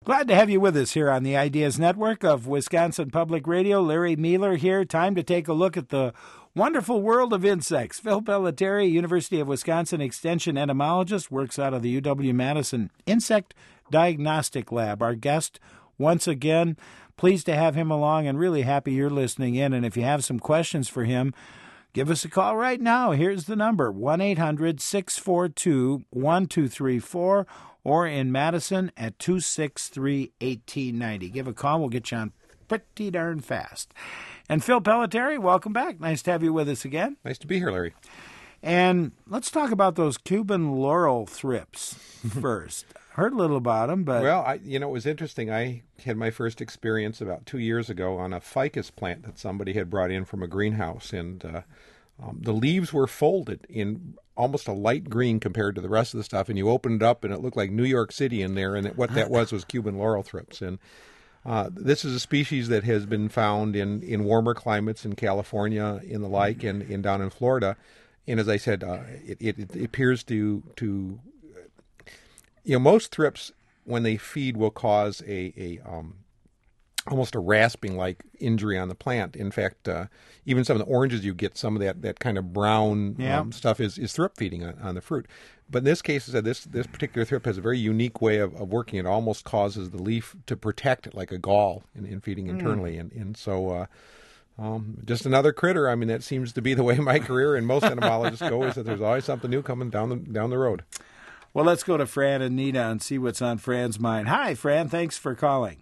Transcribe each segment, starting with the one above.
Glad to have you with us here on the Ideas Network of Wisconsin Public Radio. Larry Mueller here. Time to take a look at the wonderful world of insects. Phil Pelletieri, University of Wisconsin Extension entomologist, works out of the UW-Madison Insect Diagnostic Lab. Our guest, once again, pleased to have him along and really happy you're listening in. And if you have some questions for him, give us a call right now. Here's the number, 1-800-642-1234, or in Madison at 263-1890. Give a call. We'll get you on pretty darn fast. And Phil Pelletieri, welcome back. Nice to have you with us again. Nice to be here, Larry. And let's talk about those Cuban laurel thrips first. Heard a little about them, but... Well, it was interesting. I had my first experience about 2 years ago on a ficus plant that somebody had brought in from a greenhouse, and the leaves were folded in almost a light green compared to the rest of the stuff, and you opened it up, and it looked like New York City in there, and what that was Cuban laurel thrips. And this is a species that has been found in warmer climates in California, in the like, and down in Florida. And as I said, it appears to most thrips, when they feed, will cause a almost a rasping-like injury on the plant. In fact, even some of the oranges you get, some of that kind of brown stuff is thrip feeding on the fruit. But in this case, this particular thrip has a very unique way of working. It almost causes the leaf to protect it like a gall in feeding internally. And so just another critter. I mean, that seems to be the way my career and most entomologists go, is that there's always something new coming down the road. Well, let's go to Fran and Nina and see what's on Fran's mind. Hi, Fran. Thanks for calling.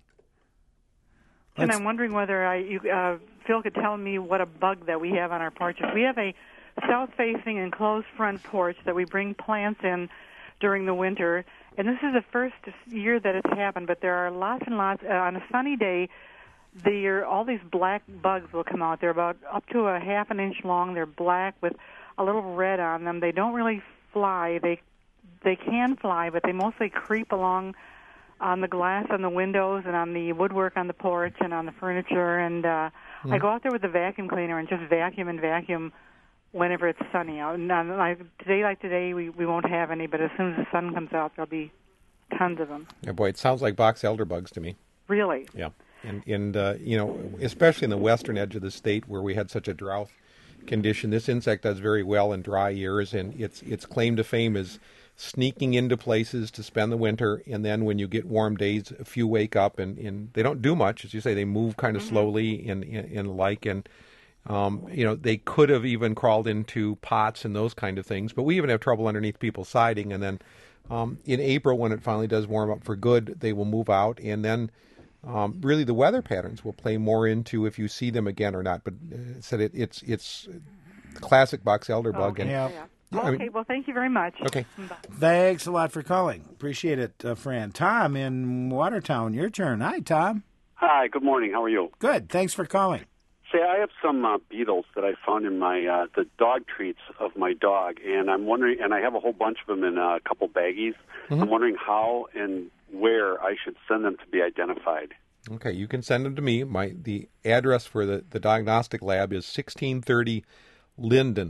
And I'm wondering whether Phil could tell me what a bug that we have on our porches. We have a south-facing enclosed front porch that we bring plants in during the winter, and this is the first year that it's happened, but there are lots and lots. On a sunny day, all these black bugs will come out. They're about up to a half an inch long. They're black with a little red on them. They don't really fly. They can fly, but they mostly creep along on the glass on the windows and on the woodwork on the porch and on the furniture. And I go out there with the vacuum cleaner and just vacuum whenever it's sunny out. And today, we won't have any, but as soon as the sun comes out, there'll be tons of them. Yeah, boy, it sounds like box elder bugs to me. Really? Yeah. And especially in the western edge of the state where we had such a drought condition, this insect does very well in dry years, and its claim to fame is sneaking into places to spend the winter, and then when you get warm days, a few wake up, and they don't do much, as you say. They move kind of slowly and like, and they could have even crawled into pots and those kind of things, but we even have trouble underneath people's siding. And then in April, when it finally does warm up for good, they will move out, and then really the weather patterns will play more into if you see them again or not. But it's classic box elder bug. Okay. And, Okay, well, thank you very much. Okay. Bye. Thanks a lot for calling. Appreciate it, Fran. Tom in Watertown, your turn. Hi, Tom. Hi, good morning. How are you? Good. Thanks for calling. Say, I have some beetles that I found in my the dog treats of my dog, and I'm wondering, and I have a whole bunch of them in a couple baggies. I'm wondering how and where I should send them to be identified. Okay, you can send them to me. The address for the diagnostic lab is 1630 Linden,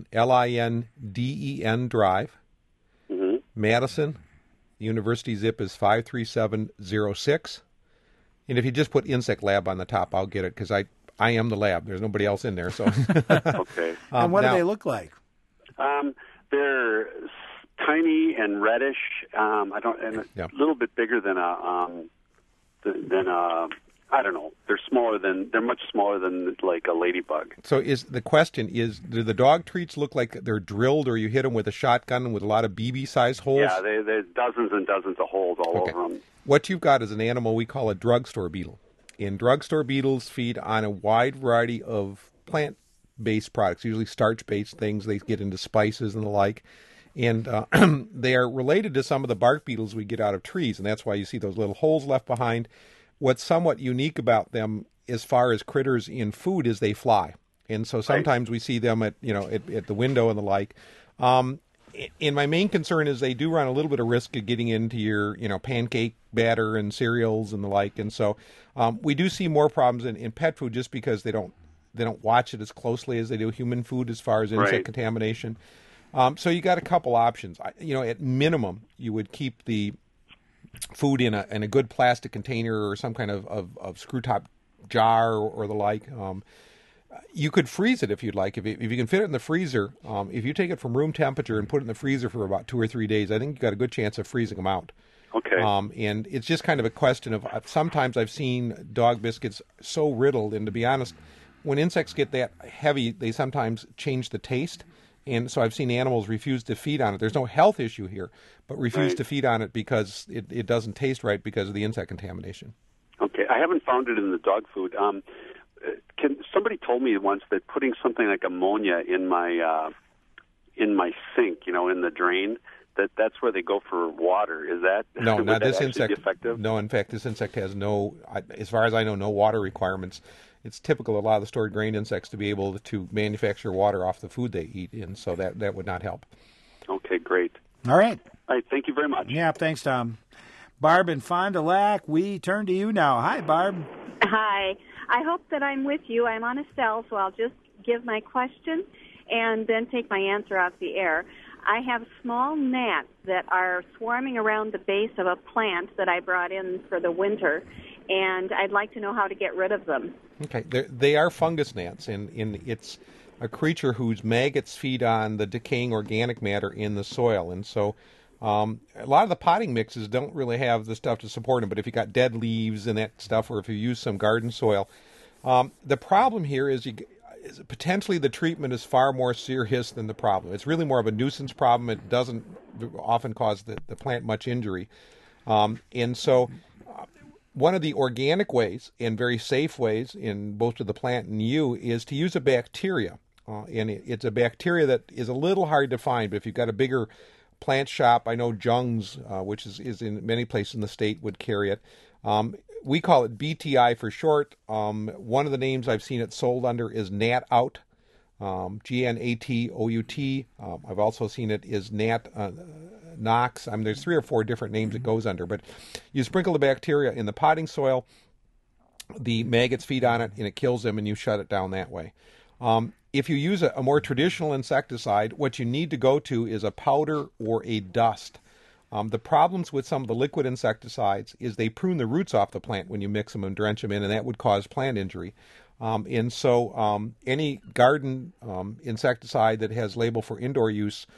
Linden Drive, Madison. The university zip is 53706. And if you just put Insect Lab on the top, I'll get it, because I am the lab. There's nobody else in there. So. Okay. And what do they look like? They're tiny and reddish. A little bit bigger than I don't know. They're much smaller than like a ladybug. So the question is, do the dog treats look like they're drilled, or you hit them with a shotgun with a lot of BB-sized holes? Yeah, there's dozens and dozens of holes all over them. What you've got is an animal we call a drugstore beetle. And drugstore beetles feed on a wide variety of plant-based products, usually starch-based things. They get into spices and the like. And they are related to some of the bark beetles we get out of trees, and that's why you see those little holes left behind. What's somewhat unique about them as far as critters in food is they fly. And so sometimes we see them at the window and the like. And my main concern is they do run a little bit of risk of getting into your, pancake batter and cereals and the like. And so we do see more problems in pet food just because they don't watch it as closely as they do human food as far as insect contamination. So you got a couple options. At minimum, you would keep the food in a good plastic container or some kind of screw top jar or the like. You could freeze it if you'd like. If you can fit it in the freezer, if you take it from room temperature and put it in the freezer for about 2 or 3 days, I think you've got a good chance of freezing them out. Okay. And it's just kind of a question of, sometimes I've seen dog biscuits so riddled, and to be honest, when insects get that heavy, they sometimes change the taste. And so I've seen animals refuse to feed on it. There's no health issue here, but refuse to feed on it because it doesn't taste right because of the insect contamination. Okay. I haven't found it in the dog food. Somebody told me once that putting something like ammonia in my sink, in the drain, that's where they go for water. Is that no? Not this insect. Be effective? No, in fact, this insect has no, as far as I know, no water requirements. It's typical of a lot of the stored grain insects to be able to manufacture water off the food they eat, and so that would not help. Okay, great. All right. All right, thank you very much. Yeah, thanks, Tom. Barb in Fond du Lac, we turn to you now. Hi, Barb. Hi. I hope that I'm with you. I'm on a cell, so I'll just give my question and then take my answer off the air. I have small gnats that are swarming around the base of a plant that I brought in for the winter, and I'd like to know how to get rid of them. Okay, they are fungus gnats, and it's a creature whose maggots feed on the decaying organic matter in the soil, and so a lot of the potting mixes don't really have the stuff to support them, but if you got dead leaves and that stuff, or if you use some garden soil, the problem here is potentially the treatment is far more serious than the problem. It's really more of a nuisance problem. It doesn't often cause the plant much injury. And so one of the organic ways and very safe ways in both to the plant and you is to use a bacteria. And it's a bacteria that is a little hard to find, but if you've got a bigger plant shop, I know Jung's, which is in many places in the state, would carry it. We call it BTI for short. One of the names I've seen it sold under is Gnat Out, GNATOUT. I've also seen it is Gnat Nox. There's 3 or 4 different names it goes under, but you sprinkle the bacteria in the potting soil, the maggots feed on it, and it kills them, and you shut it down that way. If you use a more traditional insecticide, what you need to go to is a powder or a dust. The problems with some of the liquid insecticides is they prune the roots off the plant when you mix them and drench them in, and that would cause plant injury. And so any garden insecticide that has label for indoor use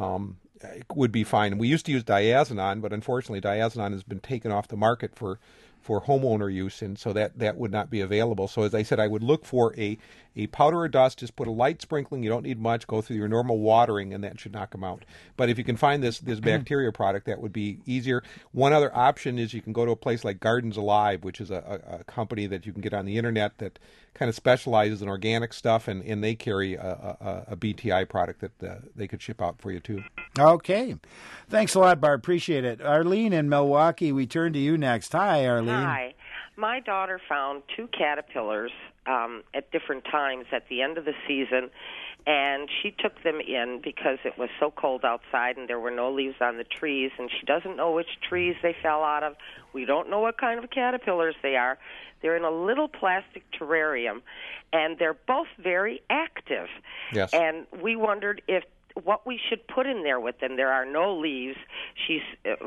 would be fine. We used to use diazinon, but unfortunately diazinon has been taken off the market for homeowner use, and so that would not be available. So as I said, I would look for a powder or dust. Just put a light sprinkling. You don't need much. Go through your normal watering, and that should knock them out. But if you can find this bacteria product, that would be easier. One other option is you can go to a place like Gardens Alive, which is a company that you can get on the internet that kind of specializes in organic stuff, and they carry a BTI product that they could ship out for you too. Okay. Thanks a lot, Barb. Appreciate it. Arlene in Milwaukee, we turn to you next. Hi, Arlene. Hi. My daughter found 2 caterpillars at different times at the end of the season, and she took them in because it was so cold outside and there were no leaves on the trees, and she doesn't know which trees they fell out of. We don't know what kind of caterpillars they are. They're in a little plastic terrarium, and they're both very active. Yes. And we wondered what we should put in there with them. There are no leaves. She's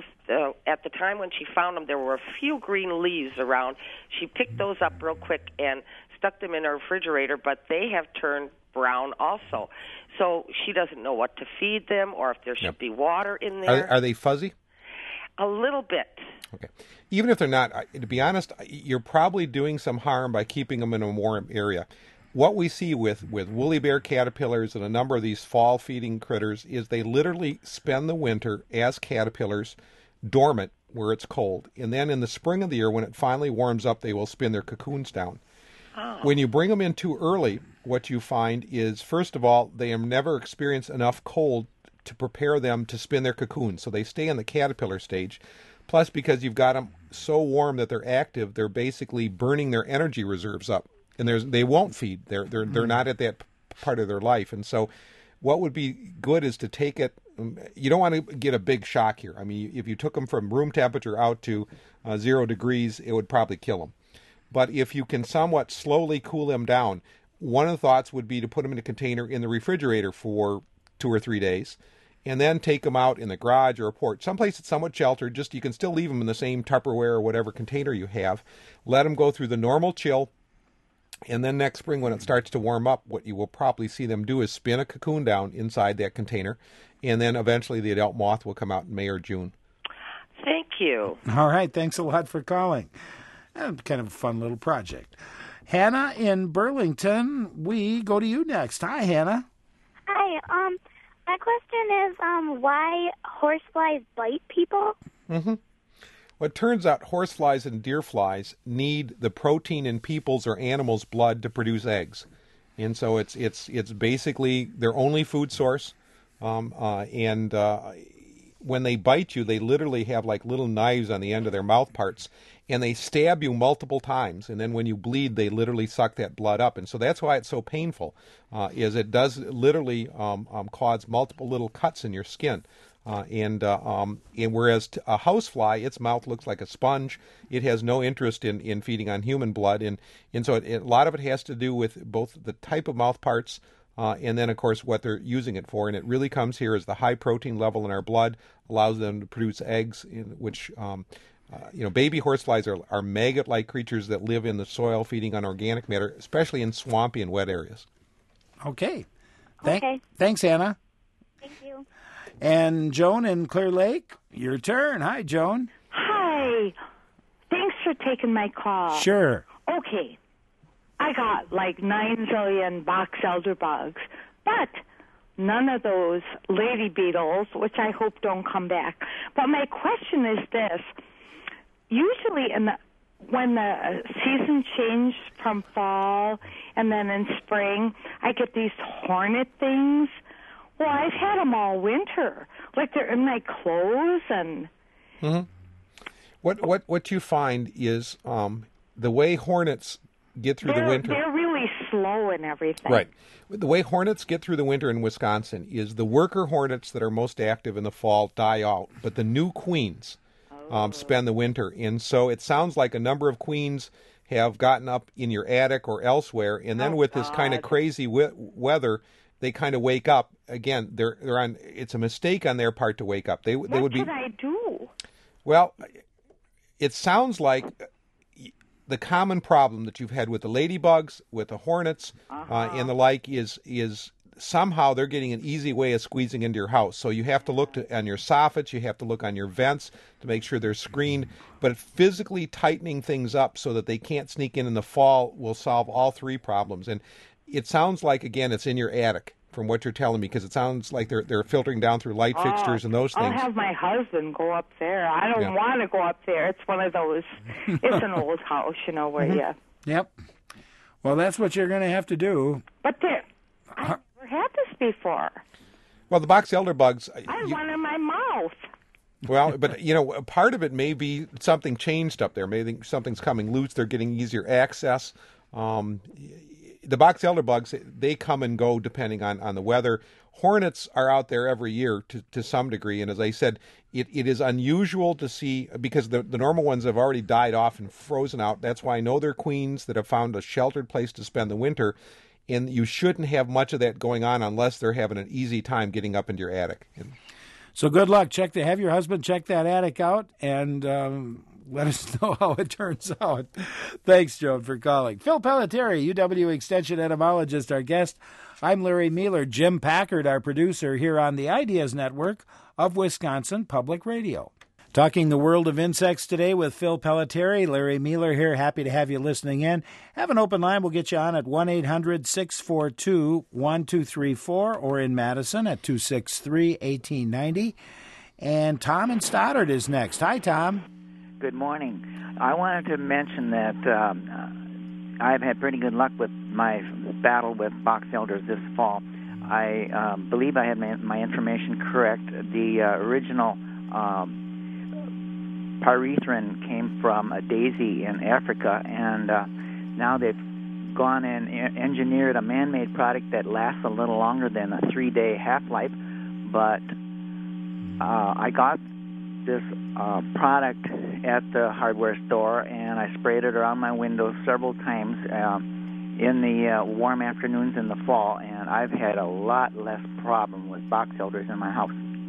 at the time when she found them, there were a few green leaves around. She picked those up real quick and stuck them in her refrigerator, but they have turned brown also. So she doesn't know what to feed them or if there should be water in there. Are they fuzzy? A little bit. Okay. Even if they're not, to be honest, you're probably doing some harm by keeping them in a warm area. What we see with woolly bear caterpillars and a number of these fall-feeding critters is they literally spend the winter as caterpillars dormant where it's cold. And then in the spring of the year, when it finally warms up, they will spin their cocoons down. Oh. When you bring them in too early, what you find is, first of all, they have never experienced enough cold to prepare them to spin their cocoons. So they stay in the caterpillar stage. Plus, because you've got them so warm that they're active, they're basically burning their energy reserves up. And they won't feed. They're not at that part of their life. And so what would be good is to take it. You don't want to get a big shock here. I mean, if you took them from room temperature out to 0 degrees, it would probably kill them. But if you can somewhat slowly cool them down, one of the thoughts would be to put them in a container in the refrigerator for 2 or 3 days. and then take them out in the garage or a porch, someplace that's somewhat sheltered. Just you can still leave them in the same Tupperware or whatever container you have. Let them go through the normal chill. And then next spring, when it starts to warm up, what you will probably see them do is spin a cocoon down inside that container, and then eventually the adult moth will come out in May or June. Thank you. All right. Thanks a lot for calling. Kind of a fun little project. Hannah in Burlington, we go to you next. Hi, Hannah. Hi. My question is why horseflies bite people? Mm-hmm. Well, it turns out horseflies and deer flies need the protein in people's or animals' blood to produce eggs, and so it's basically their only food source. And when they bite you, they literally have like little knives on the end of their mouth parts, and they stab you multiple times. And then when you bleed, they literally suck that blood up, and so that's why it's so painful. Is it does literally cause multiple little cuts in your skin. And whereas a housefly, its mouth looks like a sponge. It has no interest in feeding on human blood, and so a lot of it has to do with both the type of mouth parts and then, of course, what they're using it for. And it really comes here as the high protein level in our blood allows them to produce eggs, which baby horseflies are maggot-like creatures that live in the soil, feeding on organic matter, especially in swampy and wet areas. Okay. Thanks, Anna. Thank you. And Joan in Clear Lake, your turn. Hi, Joan. Hi. Thanks for taking my call. Sure. Okay. I got like 9 zillion box elder bugs, but none of those lady beetles, which I hope don't come back. But my question is this. Usually when the season changed from fall and then in spring, I get these hornet things. Well, I've had them all winter. Like they're in my clothes and... Mm-hmm. What you find is the way hornets get through the winter... They're really slow and everything. Right. The way hornets get through the winter in Wisconsin is the worker hornets that are most active in the fall die out, but the new queens spend the winter. And so it sounds like a number of queens have gotten up in your attic or elsewhere, and then with this kind of crazy weather... They kind of wake up again. They're on. It's a mistake on their part to wake up. What should I do? Well, it sounds like the common problem that you've had with the ladybugs, with the hornets, and the like is somehow they're getting an easy way of squeezing into your house. So you have to look on your soffits, you have to look on your vents to make sure they're screened. But physically tightening things up so that they can't sneak in the fall will solve all three problems. And it sounds like, again, it's in your attic from what you're telling me, because it sounds like they're filtering down through light fixtures and those things. I'll have my husband go up there. I don't want to go up there. It's one of those, it's an old house, where you... Yep. Well, that's what you're going to have to do. But I've never had this before. Well, the box elder bugs... I have one in my mouth. Well, but, part of it may be something changed up there. Maybe something's coming loose. They're getting easier access. The box elder bugs, they come and go depending on the weather. Hornets are out there every year to some degree, and as I said, it is unusual to see, because the normal ones have already died off and frozen out. That's why I know they're queens that have found a sheltered place to spend the winter, and you shouldn't have much of that going on unless they're having an easy time getting up into your attic. So good luck. Have your husband check that attic out, and let us know how it turns out. Thanks, Joan, for calling. Phil Pelletieri, UW Extension entomologist, our guest. I'm Larry Mealer. Jim Packard, our producer, here on the Ideas Network of Wisconsin Public Radio. Talking the world of insects today with Phil Pelletieri. Larry Mealer here. Happy to have you listening in. Have an open line. We'll get you on at 1-800-642-1234 or in Madison at 263-1890. And Tom in Stoddard is next. Hi, Tom. Good morning. I wanted to mention that I've had pretty good luck with my battle with box elders this fall. I believe I had my information correct. The original pyrethrin came from a daisy in Africa, and now they've gone and engineered a man-made product that lasts a little longer than a 3-day half-life. But I got this product at the hardware store, and I sprayed it around my windows several times in the warm afternoons in the fall, and I've had a lot less problem with box elders in my house.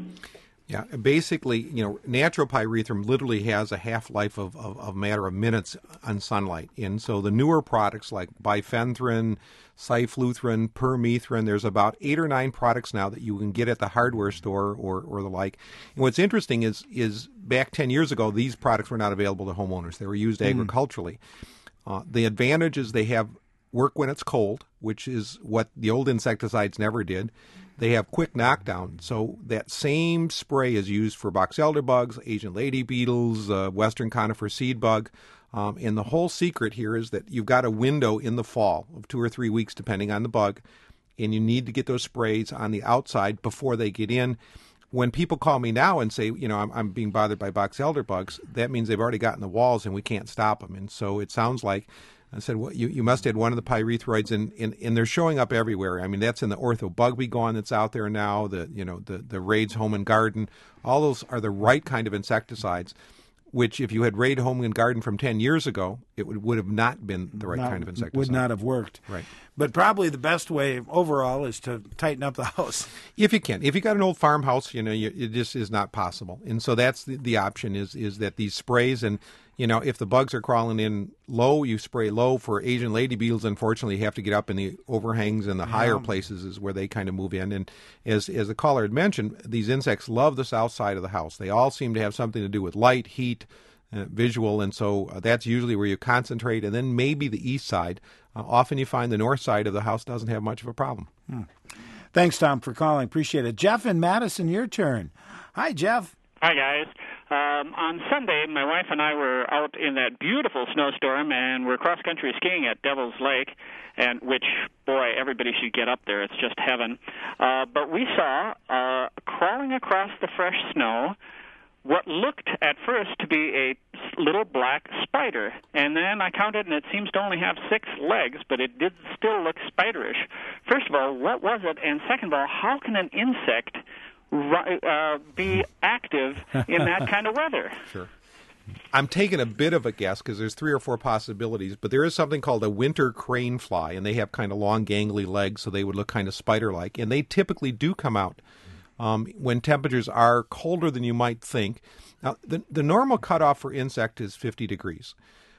Yeah, basically, natural pyrethrum literally has a half-life of a matter of minutes on sunlight. And so the newer products like bifenthrin, cyfluthrin, permethrin, there's about 8 or 9 products now that you can get at the hardware store or the like. And what's interesting is back 10 years ago, these products were not available to homeowners. They were used agriculturally. The advantage is they have work when it's cold, which is what the old insecticides never did. They have quick knockdown, so that same spray is used for box elder bugs, Asian lady beetles, western conifer seed bug, and the whole secret here is that you've got a window in the fall of 2 or 3 weeks, depending on the bug, and you need to get those sprays on the outside before they get in. When people call me now and say, I'm being bothered by box elder bugs, that means they've already gotten the walls and we can't stop them. And so it sounds like, I said, well, you must have had one of the pyrethroids, and they're showing up everywhere. I mean, that's in the Ortho Bug Be Gone that's out there now, the Raid's Home and Garden. All those are the right kind of insecticides, which if you had Raid Home and Garden from 10 years ago, it would have not been the right kind of insecticide. Would not have worked. Right. But probably the best way overall is to tighten up the house. If you can. If you got an old farmhouse, it just is not possible. And so that's the option is that these sprays, and if the bugs are crawling in low, you spray low. For Asian lady beetles, unfortunately, you have to get up in the overhangs and the higher places is where they kind of move in. And as the caller had mentioned, these insects love the south side of the house. They all seem to have something to do with light, heat, visual, and so that's usually where you concentrate. And then maybe the east side. Often you find the north side of the house doesn't have much of a problem. Thanks, Tom, for calling. Appreciate it. Jeff in Madison, your turn. Hi, Jeff. Hi, guys. On Sunday, my wife and I were out in that beautiful snowstorm, and we're cross-country skiing at Devil's Lake, and which, boy, everybody should get up there. It's just heaven. But we saw, crawling across the fresh snow, what looked at first to be a little black spider. And then I counted, and it seems to only have 6 legs, but it did still look spiderish. First of all, what was it? And second of all, how can an insect be active in that kind of weather? Sure. I'm taking a bit of a guess because there's 3 or 4 possibilities, but there is something called a winter crane fly, and they have kind of long, gangly legs, so they would look kind of spider-like, and they typically do come out when temperatures are colder than you might think. Now, the normal cutoff for insect is 50 degrees,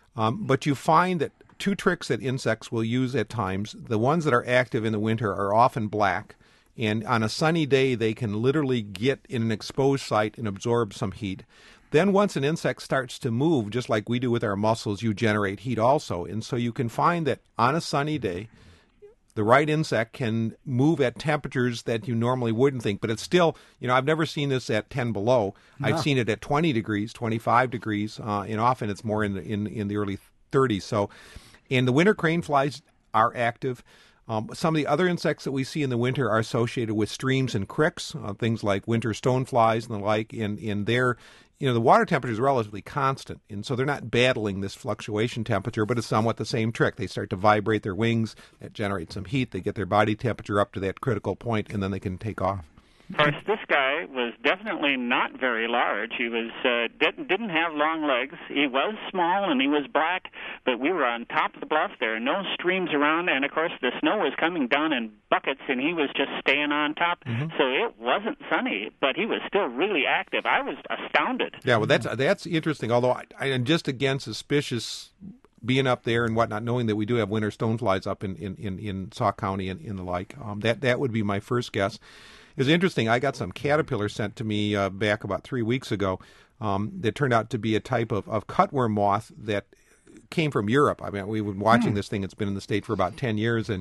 but you find that 2 tricks that insects will use at times, the ones that are active in the winter are often black, and on a sunny day they can literally get in an exposed site and absorb some heat. Then once an insect starts to move, just like we do with our muscles, you generate heat also. And so you can find that on a sunny day, the right insect can move at temperatures that you normally wouldn't think. But it's still, I've never seen this at 10 below. No. I've seen it at 20 degrees, 25 degrees, and often it's more in the early 30s. So, and the winter crane flies are active. Some of the other insects that we see in the winter are associated with streams and creeks, things like winter stoneflies and the like. In their, the water temperature is relatively constant, and so they're not battling this fluctuation temperature, but it's somewhat the same trick. They start to vibrate their wings, that generates some heat, they get their body temperature up to that critical point, and then they can take off. Of course, this guy was definitely not very large. He was didn't have long legs. He was small and he was black, but we were on top of the bluff. There are no streams around, and of course the snow was coming down in buckets, and he was just staying on top. Mm-hmm. So it wasn't sunny, but he was still really active. I was astounded. Yeah, well, that's interesting. Although I'm just again suspicious, being up there and whatnot, knowing that we do have winter stoneflies up in Sauk County and in the like. That would be my first guess. It was interesting. I got some caterpillars sent to me back about 3 weeks ago that turned out to be a type of cutworm moth that came from Europe. I mean, we've been watching this thing. It's been in the state for about 10 years,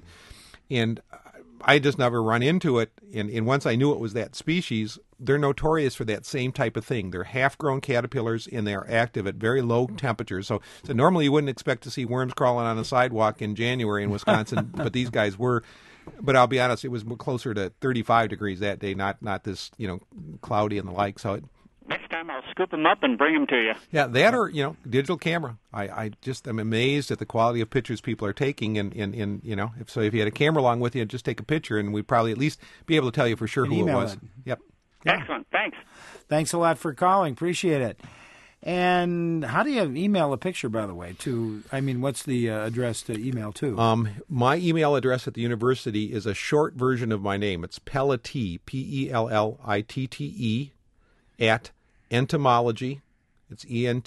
and I just never run into it. And once I knew it was that species, they're notorious for that same type of thing. They're half-grown caterpillars, and they are active at very low temperatures. So normally you wouldn't expect to see worms crawling on a sidewalk in January in Wisconsin, but these guys were. But I'll be honest, it was closer to 35 degrees that day, not this, cloudy and the like. So next time I'll scoop them up and bring them to you. Yeah, that or, digital camera. I just am amazed at the quality of pictures people are taking. And if you had a camera along with you, just take a picture, and we'd probably at least be able to tell you for sure who it was. Yep. Yeah. Excellent. Thanks. Thanks a lot for calling. Appreciate it. And how do you email a picture, by the way, what's the address to email to? My email address at the university is a short version of my name. It's Pellitte, Pellitte, at entomology, it's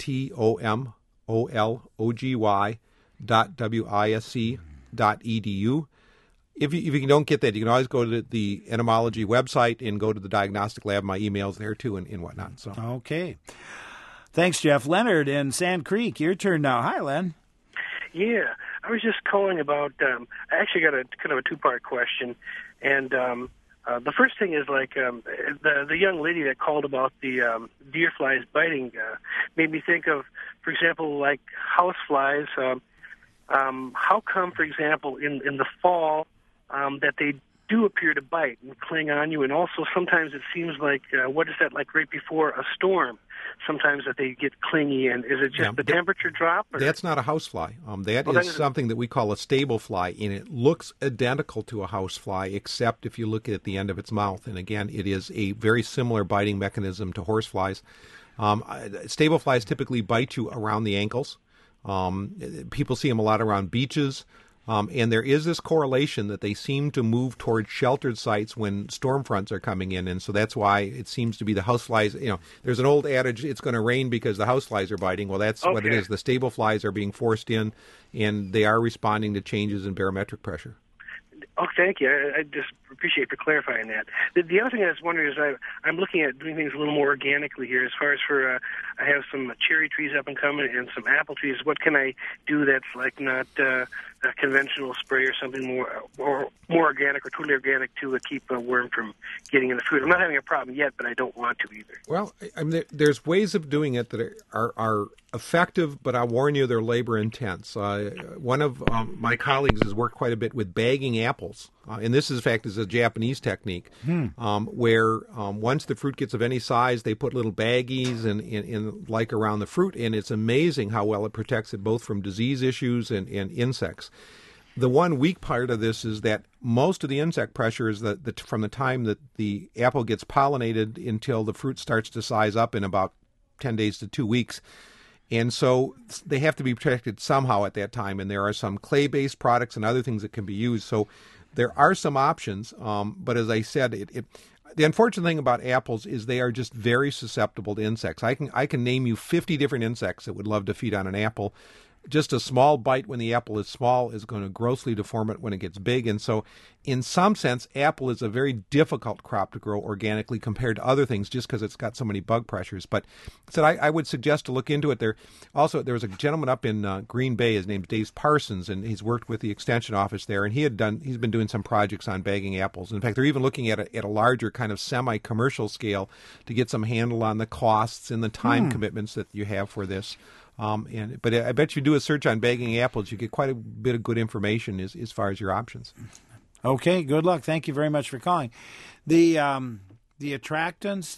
entomology.wisc.edu. If you don't get that, you can always go to the entomology website and go to the diagnostic lab. My email's there, too, and whatnot. So. Okay. Thanks, Jeff. Leonard in Sand Creek, your turn now. Hi, Len. Yeah, I was just calling about, I actually got a kind of a two-part question. And the first thing is, the young lady that called about the deer flies biting made me think of, for example, like house flies. How come, for example, in the fall that they do appear to bite and cling on you? And also sometimes it seems like, what is that like right before a storm? Sometimes that they get clingy, and is it just the temperature drop? Or? That not a housefly. That is something that we call a stable fly, and it looks identical to a housefly, except if you look at the end of its mouth. And again, it is a very similar biting mechanism to horseflies. Stable flies typically bite you around the ankles. People see them a lot around beaches. And there is this correlation that they seem to move towards sheltered sites when storm fronts are coming in. And so that's why it seems to be the houseflies. There's an old adage, it's going to rain because the houseflies are biting. Well, that's what it is. The stable flies are being forced in, and they are responding to changes in barometric pressure. Oh, thank you. I just appreciate for clarifying that. The other thing I was wondering is I'm looking at doing things a little more organically here. As far as I have some cherry trees up and coming and some apple trees. What can I do that's like not a conventional spray or something more organic or totally organic to keep a worm from getting in the food? I'm not having a problem yet, but I don't want to either. Well, there's ways of doing it that are effective, but I warn you, they're labor intense. One of my colleagues has worked quite a bit with bagging apples, and this, in fact, is a Japanese technique, where once the fruit gets of any size, they put little baggies in like around the fruit, and it's amazing how well it protects it both from disease issues and insects. The one weak part of this is that most of the insect pressure is that from the time that the apple gets pollinated until the fruit starts to size up in about 10 days to 2 weeks. And so they have to be protected somehow at that time. And there are some clay-based products and other things that can be used. So there are some options. But as I said, the unfortunate thing about apples is they are just very susceptible to insects. I can name you 50 different insects that would love to feed on an apple. Just a small bite when the apple is small is going to grossly deform it when it gets big. And so in some sense, apple is a very difficult crop to grow organically compared to other things just because it's got so many bug pressures. But I would suggest to look into it. There was a gentleman up in Green Bay. His name's Dave Parsons, and he's worked with the extension office there. And he's been doing some projects on bagging apples. In fact, they're even looking at a larger kind of semi-commercial scale to get some handle on the costs and the time commitments that you have for this. But I bet you do a search on bagging apples, you get quite a bit of good information as far as your options. Okay, good luck. Thank you very much for calling. The attractants,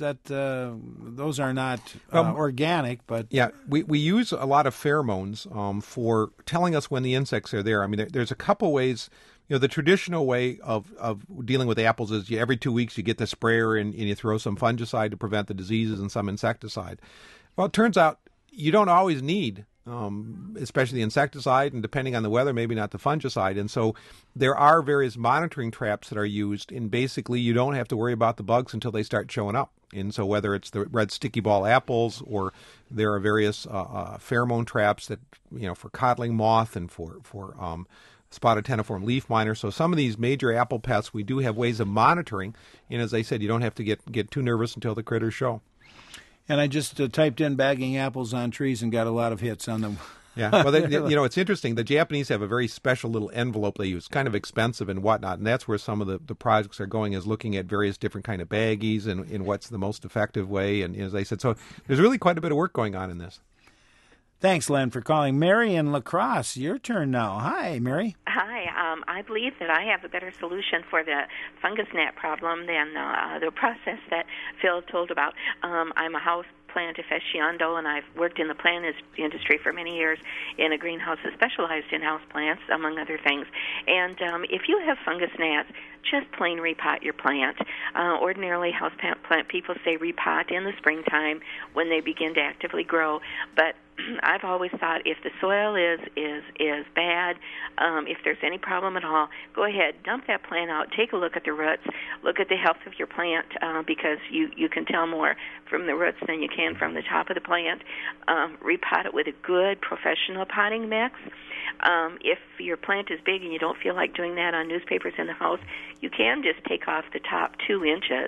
those are not organic, but... Yeah, we use a lot of pheromones for telling us when the insects are there. I mean, there's a couple ways. The traditional way of dealing with apples is every 2 weeks you get the sprayer and you throw some fungicide to prevent the diseases and some insecticide. Well, it turns out you don't always need, especially the insecticide, and depending on the weather, maybe not the fungicide. And so there are various monitoring traps that are used, and basically you don't have to worry about the bugs until they start showing up. And so whether it's the red sticky ball apples or there are various pheromone traps that, for codling moth and for spotted tenniform leaf miner. So some of these major apple pests, we do have ways of monitoring. And as I said, you don't have to get too nervous until the critters show. And I just typed in bagging apples on trees and got a lot of hits on them. Yeah, well, it's interesting. The Japanese have a very special little envelope they use, kind of expensive and whatnot, and that's where some of the projects are going, is looking at various different kind of baggies and what's the most effective way. And as I said, so there's really quite a bit of work going on in this. Thanks, Len, for calling. Mary in La Crosse, your turn now. Hi, Mary. Hi. I believe that I have a better solution for the fungus gnat problem than the process that Phil told about. I'm a house plant Ifesciando, and I've worked in the plant industry for many years in a greenhouse that specialized in house plants, among other things. And if you have fungus gnats, just plain repot your plant. Ordinarily, house plant people say repot in the springtime when they begin to actively grow, but I've always thought if the soil is bad, if there's any problem at all, go ahead, dump that plant out, take a look at the roots, look at the health of your plant, because you can tell more from the roots than you can from the top of the plant. Repot it with a good professional potting mix. If your plant is big and you don't feel like doing that on newspapers in the house, you can just take off the top 2 inches,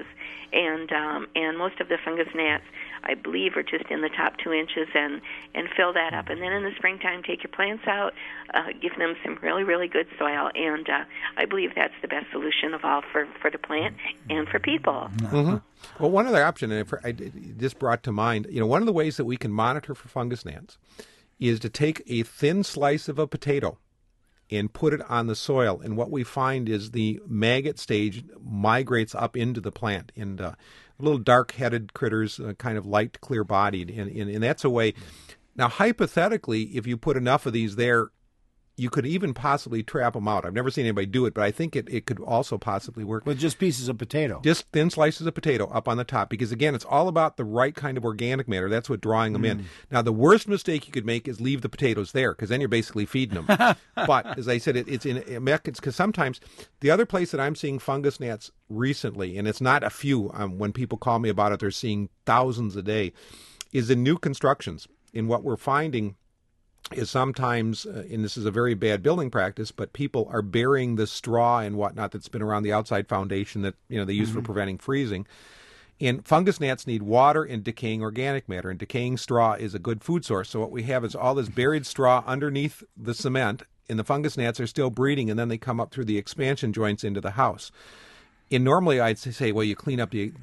and most of the fungus gnats, I believe, are just in the top 2 inches, and fill that up. And then in the springtime, take your plants out, give them some really, really good soil, and I believe that's the best solution of all for the plant and for people. Mm-hmm. Well, one other option, and I just brought to mind, one of the ways that we can monitor for fungus gnats is to take a thin slice of a potato and put it on the soil. And what we find is the maggot stage migrates up into the plant, and little dark-headed critters, kind of light, clear-bodied, and that's a way. Now, hypothetically, if you put enough of these there, you could even possibly trap them out. I've never seen anybody do it, but I think it could also possibly work. With just pieces of potato. Just thin slices of potato up on the top, because, again, it's all about the right kind of organic matter. That's what drawing them in. Now, the worst mistake you could make is leave the potatoes there, because then you're basically feeding them. But, as I said, it's because sometimes the other place that I'm seeing fungus gnats recently, and it's not a few, when people call me about it, they're seeing thousands a day, is in new constructions. And what we're finding is sometimes, and this is a very bad building practice, but people are burying the straw and whatnot that's been around the outside foundation that they use for preventing freezing. And fungus gnats need water and decaying organic matter, and decaying straw is a good food source. So what we have is all this buried straw underneath the cement, and the fungus gnats are still breeding, and then they come up through the expansion joints into the house. And normally I'd say, well, you clean up the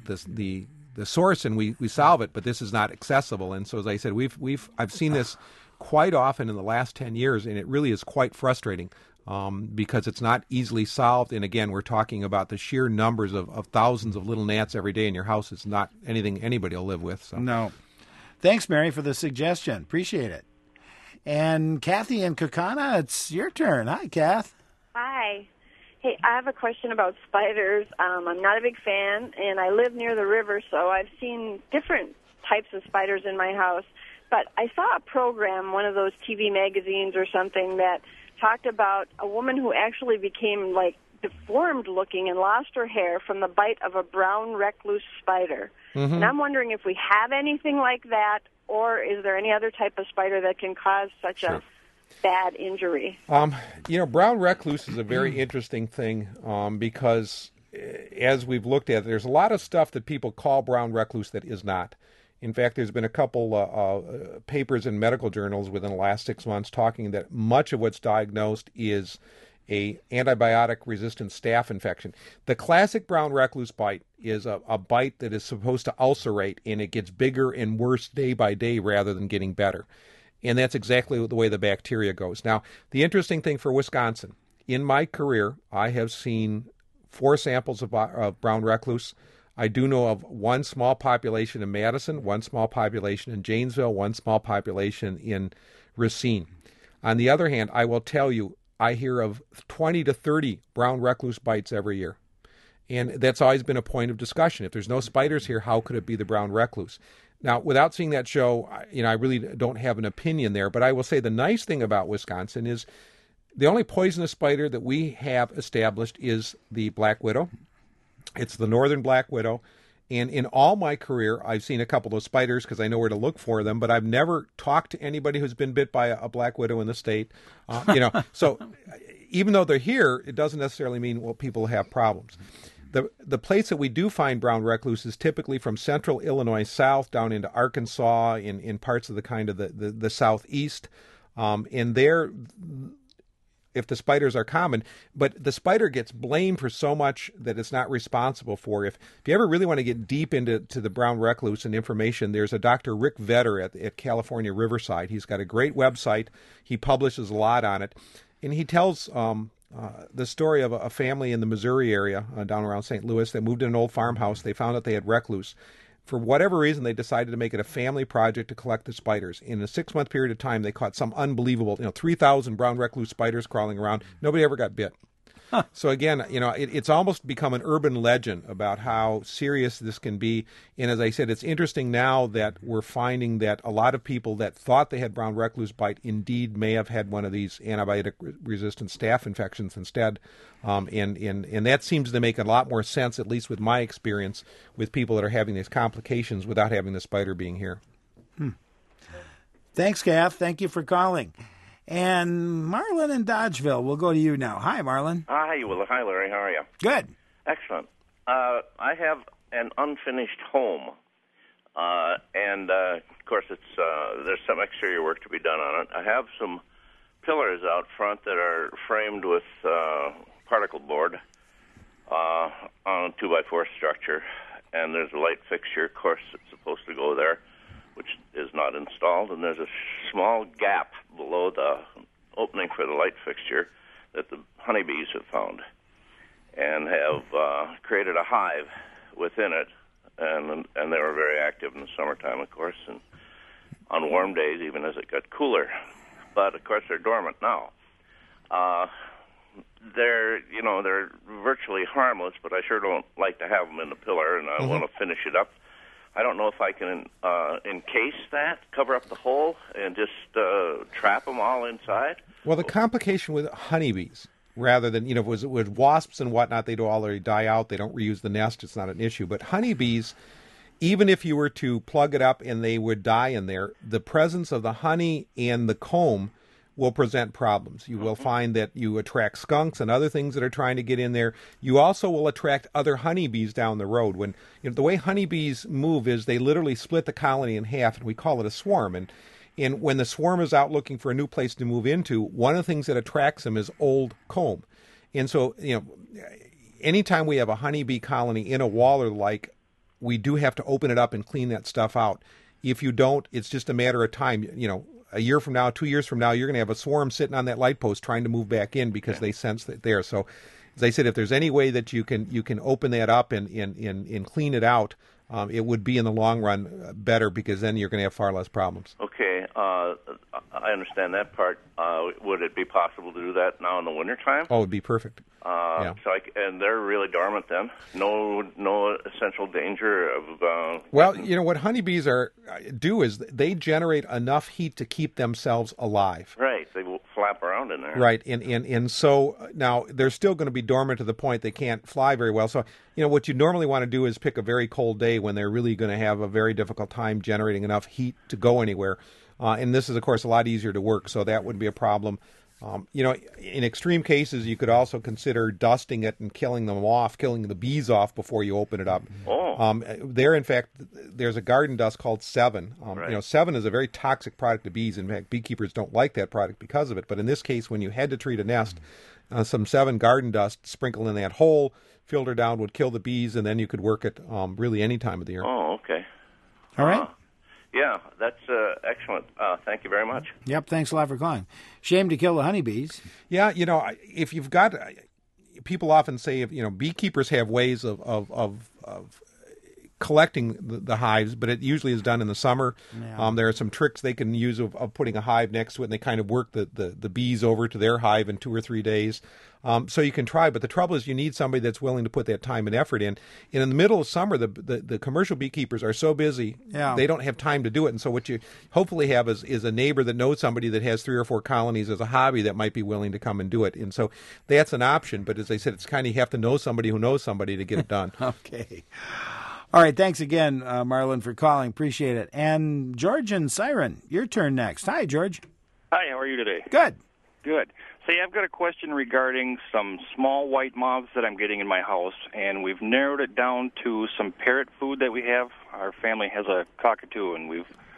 source and we solve it, but this is not accessible. And so, as I said, I've seen this quite often in the last 10 years, and it really is quite frustrating because it's not easily solved. And again, we're talking about the sheer numbers of thousands of little gnats every day in your house. It's not anything anybody will live with. So. No. Thanks, Mary, for the suggestion. Appreciate it. And Kathy and Kaukauna, it's your turn. Hi, Kath. Hi. Hey, I have a question about spiders. I'm not a big fan, and I live near the river, so I've seen different types of spiders in my house. But I saw a program, one of those TV magazines or something, that talked about a woman who actually became, deformed looking and lost her hair from the bite of a brown recluse spider. Mm-hmm. And I'm wondering if we have anything like that, or is there any other type of spider that can cause such a bad injury? Brown recluse is a very interesting thing because, as we've looked at, there's a lot of stuff that people call brown recluse that is not. In fact, there's been a couple papers in medical journals within the last 6 months talking that much of what's diagnosed is a antibiotic-resistant staph infection. The classic brown recluse bite is a bite that is supposed to ulcerate, and it gets bigger and worse day by day rather than getting better. And that's exactly the way the bacteria goes. Now, the interesting thing for Wisconsin, in my career, I have seen 4 samples of brown recluse. I do know of one small population in Madison, one small population in Janesville, one small population in Racine. On the other hand, I will tell you, I hear of 20 to 30 brown recluse bites every year. And that's always been a point of discussion. If there's no spiders here, how could it be the brown recluse? Now, without seeing that show, I really don't have an opinion there. But I will say the nice thing about Wisconsin is the only poisonous spider that we have established is the black widow. It's the northern black widow. And in all my career, I've seen a couple of spiders because I know where to look for them, but I've never talked to anybody who's been bit by a black widow in the state. So even though they're here, it doesn't necessarily mean, people have problems. The place that we do find brown recluse is typically from central Illinois south down into Arkansas, in parts of the southeast. And there, if the spiders are common, but the spider gets blamed for so much that it's not responsible for. If you ever really want to get deep into the brown recluse and information, there's a Dr. Rick Vetter at California Riverside. He's got a great website. He publishes a lot on it. And he tells the story of a family in the Missouri area down around St. Louis that moved in an old farmhouse. They found out they had recluse. For whatever reason, they decided to make it a family project to collect the spiders. In a 6-month period of time, they caught some unbelievable, 3,000 brown recluse spiders crawling around. Nobody ever got bit. So again, it's almost become an urban legend about how serious this can be. And as I said, it's interesting now that we're finding that a lot of people that thought they had brown recluse bite indeed may have had one of these antibiotic-resistant staph infections instead. And that seems to make a lot more sense, at least with my experience, with people that are having these complications without having the spider being here. Thanks, Kath. Thank you for calling. And Marlon in Dodgeville, we'll go to you now. Hi, Marlon. Hi, Will. Hi, Larry. How are you? Good. Excellent. I have an unfinished home, and of course, there's some exterior work to be done on it. I have some pillars out front that are framed with particle board on a 2x4 structure, and there's a light fixture, of course, that's supposed to go there, which is not installed, and there's a small gap below the opening for the light fixture that the honeybees have found and have created a hive within it, and they were very active in the summertime, of course, and on warm days, even as it got cooler. But, of course, they're dormant now. They're virtually harmless, but I sure don't like to have them in the pillar, and I want to finish it up. I don't know if I can encase that, cover up the hole, and just trap them all inside. Well, the complication with honeybees, rather than, if it was with wasps and whatnot, they'd already die out. They don't reuse the nest. It's not an issue. But honeybees, even if you were to plug it up and they would die in there, the presence of the honey and the comb will present problems. You will find that you attract skunks and other things that are trying to get in there. You also will attract other honeybees down the road. When the way honeybees move is they literally split the colony in half, and we call it a swarm. And when the swarm is out looking for a new place to move into, one of the things that attracts them is old comb. And so, anytime we have a honeybee colony in a waller, we do have to open it up and clean that stuff out. If you don't, it's just a matter of time. A year from now, 2 years from now, you're going to have a swarm sitting on that light post trying to move back in because they sense that there. So, as I said, if there's any way that you can open that up and clean it out, it would be in the long run better, because then you're going to have far less problems. Okay, I understand that part. Would it be possible to do that now in the wintertime? Oh, it would be perfect. And they're really dormant then? No essential danger of... Well, what honeybees do is they generate enough heat to keep themselves alive. Right, they will flap around in there. Right, and so now they're still going to be dormant to the point they can't fly very well. So, what you normally want to do is pick a very cold day when they're really going to have a very difficult time generating enough heat to go anywhere. And this is, of course, a lot easier to work, so that wouldn't be a problem. In extreme cases, you could also consider dusting it and killing the bees off before you open it up. In fact, there's a garden dust called Sevin. Sevin is a very toxic product to bees. In fact, beekeepers don't like that product because of it. But in this case, when you had to treat a nest, some Sevin garden dust sprinkled in that hole, filter down, would kill the bees, and then you could work it really any time of the year. Oh, okay. All right. Yeah, that's excellent. Thank you very much. Yep, thanks a lot for calling. Shame to kill the honeybees. Yeah, if you've got... People often say, beekeepers have ways of collecting the hives, but it usually is done in the summer. Yeah. There are some tricks they can use of putting a hive next to it, and they kind of work the bees over to their hive in 2 or 3 days. So you can try, but the trouble is you need somebody that's willing to put that time and effort in. And in the middle of summer, the commercial beekeepers are so busy, they don't have time to do it. And so what you hopefully have is a neighbor that knows somebody that has 3 or 4 colonies as a hobby that might be willing to come and do it. And so that's an option. But as I said, it's kind of you have to know somebody who knows somebody to get it done. Okay. All right. Thanks again, Marlon, for calling. Appreciate it. And George and Siren, your turn next. Hi, George. Hi. How are you today? Good. Good. Say, I've got a question regarding some small white moths that I'm getting in my house, and we've narrowed it down to some parrot food that we have. Our family has a cockatoo, and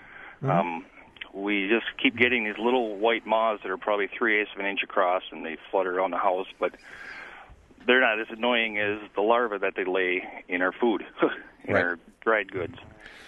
we just keep getting these little white moths that are probably 3/8 of an inch across, and they flutter around the house, but they're not as annoying as the larvae that they lay in our food, in our dried goods.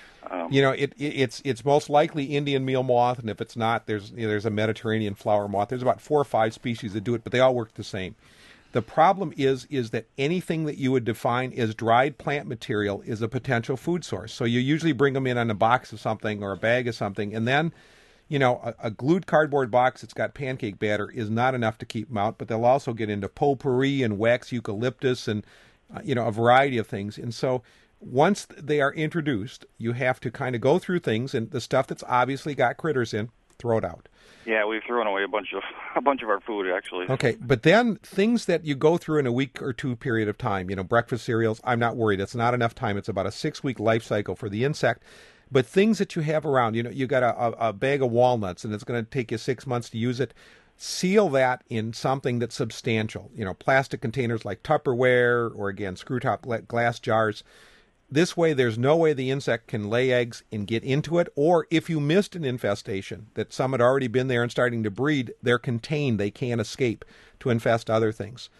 It's most likely Indian meal moth, and if it's not, there's a Mediterranean flower moth. There's about 4 or 5 species that do it, but they all work the same. The problem is that anything that you would define as dried plant material is a potential food source. So you usually bring them in on a box of something or a bag of something, and then, a glued cardboard box that's got pancake batter is not enough to keep them out, but they'll also get into potpourri and wax eucalyptus and, a variety of things. And so once they are introduced, you have to kind of go through things, and the stuff that's obviously got critters in, throw it out. Yeah, we've thrown away a bunch of our food, actually. Okay, but then things that you go through in a week or two period of time, breakfast cereals, I'm not worried. It's not enough time. It's about a 6-week life cycle for the insect. But things that you have around, you got a bag of walnuts, and it's going to take you 6 months to use it. Seal that in something that's substantial. Plastic containers like Tupperware, or again, screw-top glass jars. This way, there's no way the insect can lay eggs and get into it. Or if you missed an infestation, that some had already been there and starting to breed, they're contained. They can't escape to infest other things.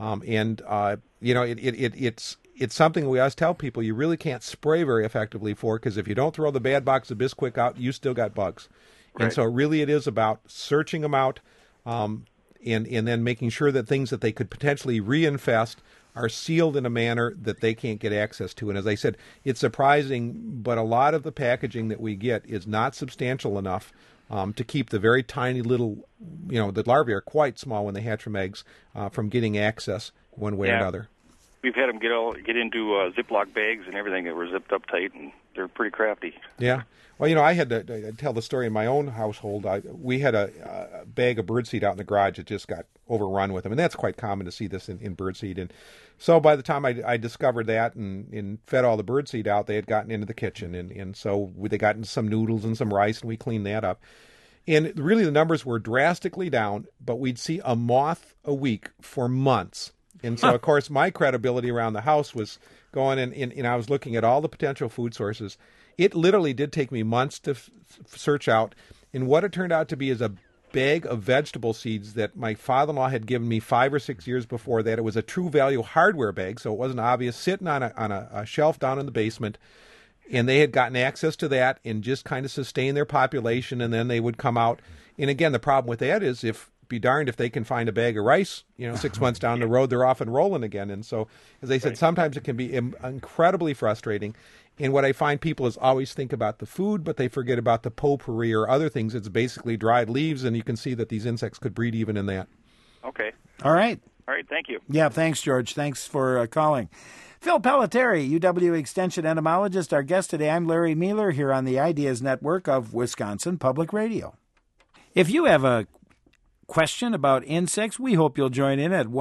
It's something we always tell people you really can't spray very effectively for, because if you don't throw the bad box of Bisquick out, you still got bugs. Right. And so really it is about searching them out and then making sure that things that they could potentially reinfest are sealed in a manner that they can't get access to. And as I said, it's surprising, but a lot of the packaging that we get is not substantial enough to keep the very tiny little, the larvae are quite small when they hatch from eggs, from getting access one way or another. We've had them get into Ziploc bags and everything that were zipped up tight, and they're pretty crafty. Yeah. Well, I had to tell the story in my own household. We had a bag of birdseed out in the garage that just got overrun with them, and that's quite common to see this in birdseed. And so by the time I discovered that and fed all the birdseed out, they had gotten into the kitchen, and so they got into some noodles and some rice, and we cleaned that up. And really the numbers were drastically down, but we'd see a moth a week for months. And so, of course, my credibility around the house was going, and I was looking at all the potential food sources. It literally did take me months to search out. And what it turned out to be is a bag of vegetable seeds that my father-in-law had given me 5 or 6 years before that. It was a True Value hardware bag, so it wasn't obvious, sitting on a shelf down in the basement. And they had gotten access to that and just kind of sustained their population, and then they would come out. And again, the problem with that is be darned if they can find a bag of rice, 6 months down the road, they're off and rolling again. And so, as I said, sometimes it can be incredibly frustrating. And what I find people is always think about the food, but they forget about the potpourri or other things. It's basically dried leaves, and you can see that these insects could breed even in that. Okay. All right. Thank you. Yeah, thanks, George. Thanks for calling. Phil Pelletieri, UW Extension entomologist, our guest today. I'm Larry Mueller here on the Ideas Network of Wisconsin Public Radio. If you have a question about insects, we hope you'll join in at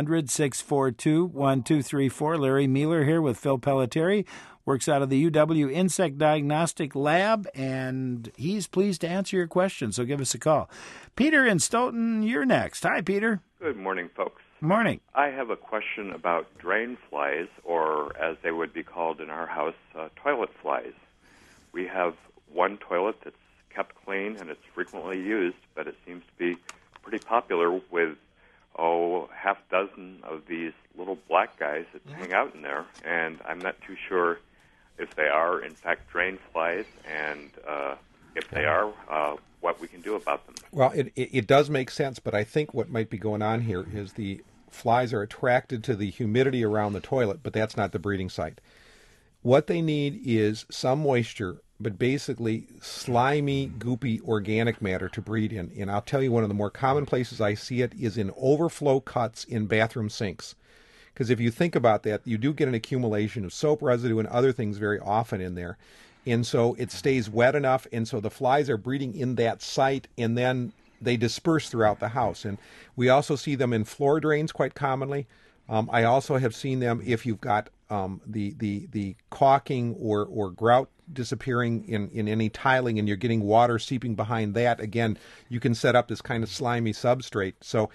1-800-642-1234. Larry Mueller here with Phil Pelletieri, works out of the UW Insect Diagnostic Lab, and he's pleased to answer your questions, so give us a call. Peter in Stoughton, you're next. Hi, Peter. Good morning, folks. Morning. I have a question about drain flies, or as they would be called in our house, toilet flies. We have one toilet that's kept clean and it's frequently used, but it seems to be pretty popular with, half dozen of these little black guys that hang out in there, and I'm not too sure if they are, in fact, drain flies, and if they are, what we can do about them. Well, it does make sense, but I think what might be going on here is the flies are attracted to the humidity around the toilet, but that's not the breeding site. What they need is some moisture, but basically slimy, goopy organic matter to breed in. And I'll tell you, one of the more common places I see it is in overflow cuts in bathroom sinks. Because if you think about that, you do get an accumulation of soap residue and other things very often in there. And so it stays wet enough, and so the flies are breeding in that site, and then they disperse throughout the house. And we also see them in floor drains quite commonly. I also have seen them if you've got the caulking or grout disappearing in any tiling, and you're getting water seeping behind that. Again, you can set up this kind of slimy substrate. So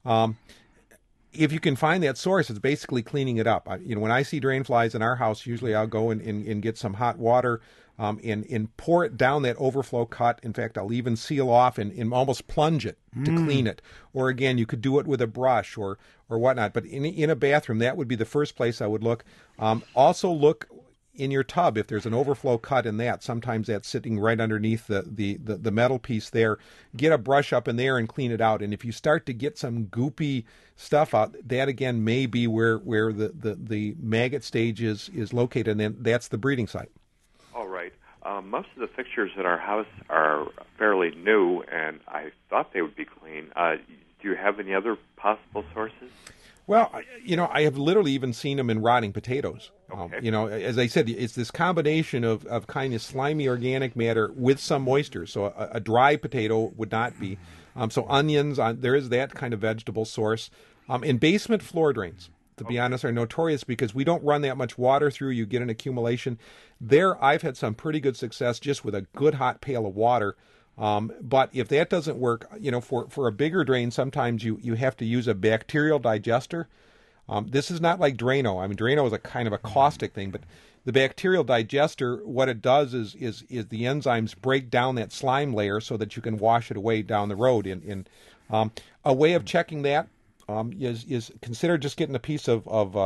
if you can find that source, it's basically cleaning it up. When I see drain flies in our house, usually I'll go and get some hot water and pour it down that overflow cut. In fact, I'll even seal off and almost plunge it to clean it. Or again, you could do it with a brush or whatnot. But in a bathroom, that would be the first place I would look. Also look in your tub, if there's an overflow cut in that, sometimes that's sitting right underneath the metal piece there. Get a brush up in there and clean it out. And if you start to get some goopy stuff out, that again may be where the maggot stage is located, and then that's the breeding site. All right. Most of the fixtures in our house are fairly new, and I thought they would be clean. Do you have any other possible sources? Well, I have literally even seen them in rotting potatoes. Okay. As I said, it's this combination of kind of slimy organic matter with some moisture. So a dry potato would not be. So onions, there is that kind of vegetable source. And basement floor drains, to be honest, are notorious because we don't run that much water through. You get an accumulation. There, I've had some pretty good success just with a good hot pail of water. But if that doesn't work, for a bigger drain, sometimes you have to use a bacterial digester. This is not like Drano. I mean, Drano is a kind of a caustic thing, but the bacterial digester, what it does is the enzymes break down that slime layer so that you can wash it away down the road. A way of checking that is consider just getting a piece of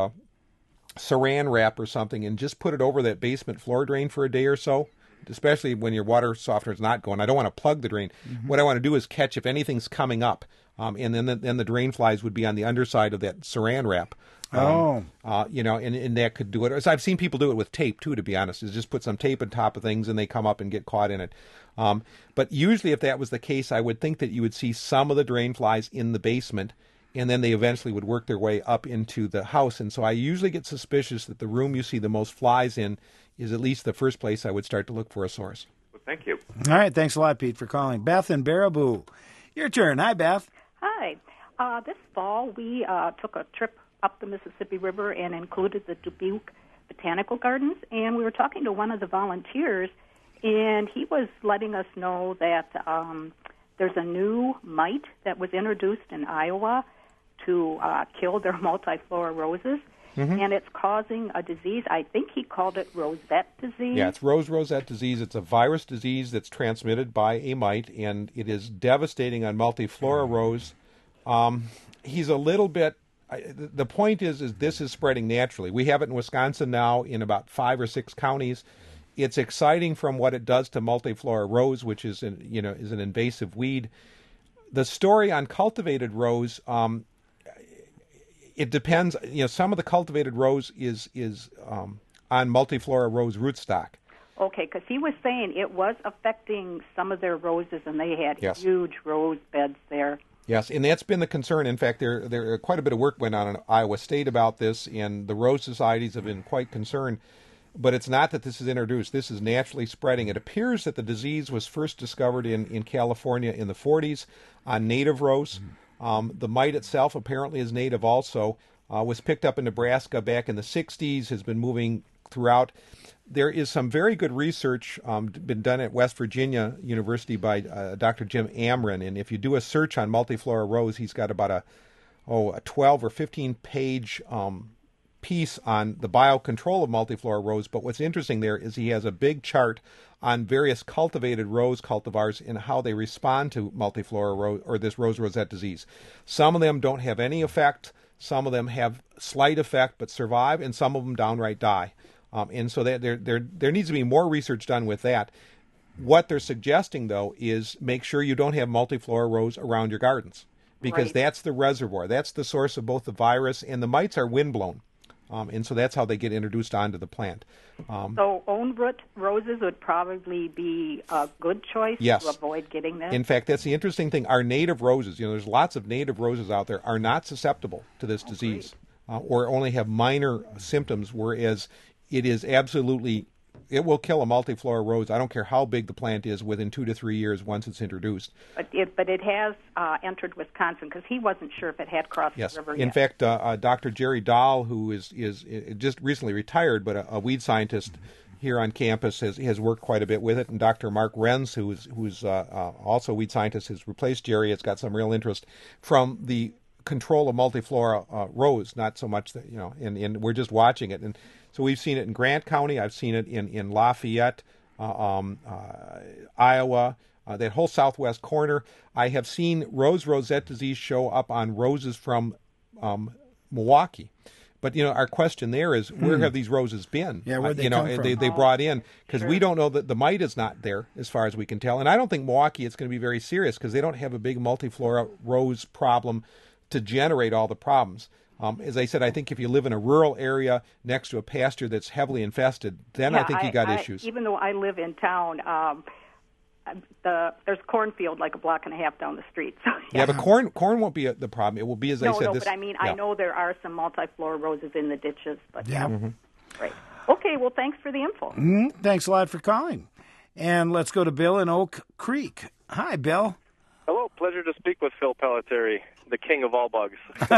saran wrap or something and just put it over that basement floor drain for a day or so. Especially when your water softener is not going. I don't want to plug the drain. Mm-hmm. What I want to do is catch if anything's coming up, and then the drain flies would be on the underside of that saran wrap. And that could do it. So I've seen people do it with tape too. To be honest, is just put some tape on top of things and they come up and get caught in it. But usually, if that was the case, I would think that you would see some of the drain flies in the basement, and then they eventually would work their way up into the house. And so I usually get suspicious that the room you see the most flies in is at least the first place I would start to look for a source. Well, thank you. All right. Thanks a lot, Pete, for calling. Beth and Baraboo. Your turn. Hi, Beth. Hi. This fall, we took a trip up the Mississippi River and included the Dubuque Botanical Gardens. And we were talking to one of the volunteers, and he was letting us know that there's a new mite that was introduced in Iowa to kill their multiflora roses. Mm-hmm. And it's causing a disease. I think he called it rosette disease. Yeah, it's rosette disease. It's a virus disease that's transmitted by a mite, and it is devastating on multiflora rose. He's a little bit... the point is this is spreading naturally. We have it in Wisconsin now in about 5 or 6 counties. It's exciting from what it does to multiflora rose, which is an invasive weed. The story on cultivated rose... it depends. Some of the cultivated rose is on multiflora rose rootstock. Okay, because he was saying it was affecting some of their roses, and they had huge rose beds there. Yes, and that's been the concern. In fact, there quite a bit of work went on in Iowa State about this, and the rose societies have been quite concerned. But it's not that this is introduced. This is naturally spreading. It appears that the disease was first discovered in California in the 40s on native rose. Mm-hmm. The mite itself apparently is native also, was picked up in Nebraska back in the 60s, has been moving throughout. There is some very good research been done at West Virginia University by Dr. Jim Amron, and if you do a search on multiflora rose, he's got about a 12 or 15-page piece on the biocontrol of multiflora rose. But what's interesting there is he has a big chart on various cultivated rose cultivars and how they respond to multiflora rose or this rose rosette disease. Some of them don't have any effect. Some of them have slight effect but survive, and some of them downright die. And so there needs to be more research done with that. What they're suggesting, though, is make sure you don't have multiflora rose around your gardens, because that's the reservoir. That's the source of both the virus, and the mites are windblown. And so that's how they get introduced onto the plant. So own root roses would probably be a good choice to avoid getting that? In fact, that's the interesting thing. Our native roses, there's lots of native roses out there, are not susceptible to this disease or only have minor symptoms, whereas it is absolutely... It will kill a multiflora rose. I don't care how big the plant is within 2 to 3 years once it's introduced. But it has entered Wisconsin because he wasn't sure if it had crossed the river yet. In fact, Dr. Jerry Dahl, who is just recently retired, but a weed scientist here on campus, has worked quite a bit with it. And Dr. Mark Renz, who's also a weed scientist, has replaced Jerry. It's got some real interest from the control of multiflora rose, not so much that, and we're just watching it. And so we've seen it in Grant County. I've seen it in Lafayette, Iowa, that whole southwest corner. I have seen rose rosette disease show up on roses from Milwaukee. But our question there is, where have these roses been? Yeah, where they come from? They brought in, because we don't know that the mite is not there as far as we can tell. And I don't think Milwaukee is going to be very serious because they don't have a big multiflora rose problem to generate all the problems. As I said, I think if you live in a rural area next to a pasture that's heavily infested, then I think you got issues. Even though I live in town, there's a cornfield like a block and a half down the street. So, yeah, but corn won't be the problem. It will be, as I said. No, but I mean, I know there are some multiflora roses in the ditches. But yeah. Right. Okay, well, thanks for the info. Thanks a lot for calling. And let's go to Bill in Oak Creek. Hi, Bill. Hello, pleasure to speak with Phil Pelletieri, the king of all bugs.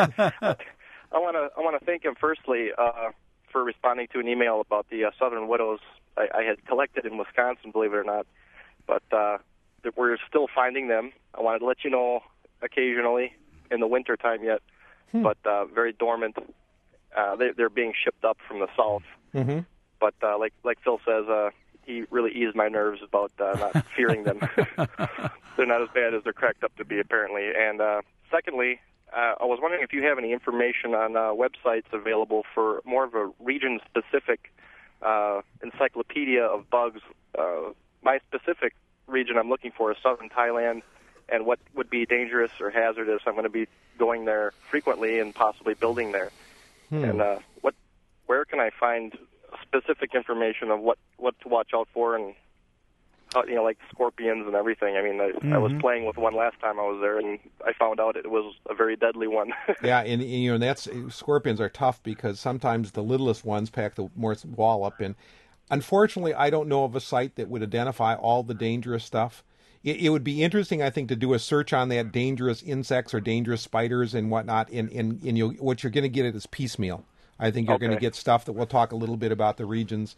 I want to thank him firstly for responding to an email about the southern widows I had collected in Wisconsin, believe it or not. But we're still finding them. I wanted to let you know occasionally in the winter time yet, but very dormant. They're being shipped up from the south. Mm-hmm. But like Phil says, he really eased my nerves about not fearing them. They're not as bad as they're cracked up to be, apparently. And secondly, I was wondering if you have any information on websites available for more of a region-specific encyclopedia of bugs. My specific region I'm looking for is southern Thailand, and what would be dangerous or hazardous. I'm going to be going there frequently and possibly building there. And where can I find specific information of what to watch out for, and like scorpions and everything? I mean, I was playing with one last time I was there, and I found out it was a very deadly one. Yeah, and that's scorpions are tough because sometimes the littlest ones pack the more wallop. And unfortunately, I don't know of a site that would identify all the dangerous stuff. It would be interesting, I think, to do a search on that dangerous insects or dangerous spiders and whatnot. And what you're going to get is piecemeal. I think you're going to get stuff that we'll talk a little bit about the regions,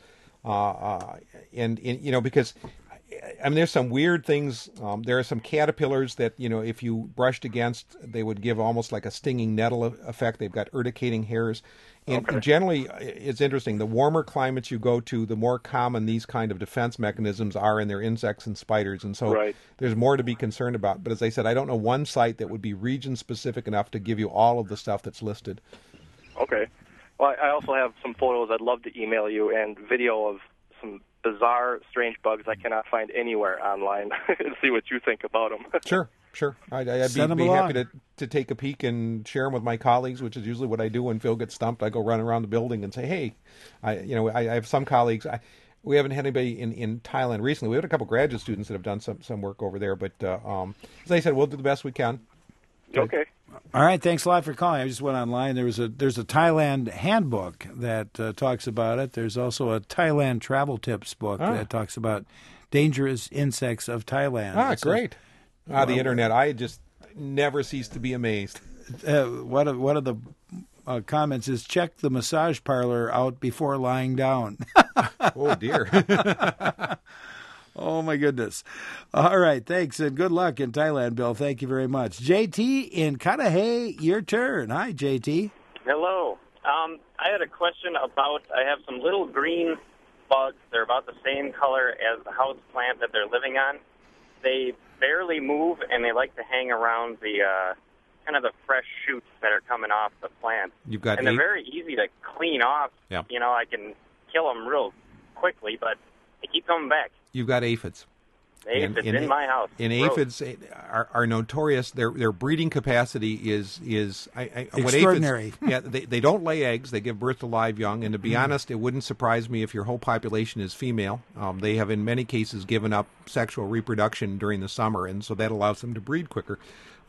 because I mean, there's some weird things. There are some caterpillars that, if you brushed against, they would give almost like a stinging nettle effect. They've got urticating hairs. And generally, it's interesting. The warmer climates you go to, the more common these kind of defense mechanisms are in their insects and spiders. And so there's more to be concerned about. But as I said, I don't know one site that would be region-specific enough to give you all of the stuff that's listed. Okay. Well, I also have some photos I'd love to email you and video of some bizarre, strange bugs I cannot find anywhere online and see what you think about them. Sure. I'd be happy to take a peek and share them with my colleagues, which is usually what I do when Phil gets stumped. I go run around the building and say, hey, I have some colleagues. We haven't had anybody in Thailand recently. We had a couple graduate students that have done some work over there. But as I said, we'll do the best we can. Okay. All right, thanks a lot for calling. I just went online. There's a Thailand handbook that talks about it. There's also a Thailand travel tips book that talks about dangerous insects of Thailand. Great. The internet, I just never cease to be amazed. One of the comments is, check the massage parlor out before lying down. Oh, dear. Oh, my goodness. All right, thanks, and good luck in Thailand, Bill. Thank you very much. JT in Cudahy, your turn. Hi, JT. Hello. I had a question about, I have some little green bugs. They're about the same color as the house plant that they're living on. They barely move, and they like to hang around the kind of the fresh shoots that are coming off the plant. You've got they're very easy to clean off. Yeah. I can kill them real quickly, but they keep coming back. You've got aphids. Aphids in my house. And aphids are notorious. Their breeding capacity is extraordinary. What aphids, they don't lay eggs. They give birth to live young. And to be honest, it wouldn't surprise me if your whole population is female. They have, in many cases, given up sexual reproduction during the summer, and so that allows them to breed quicker.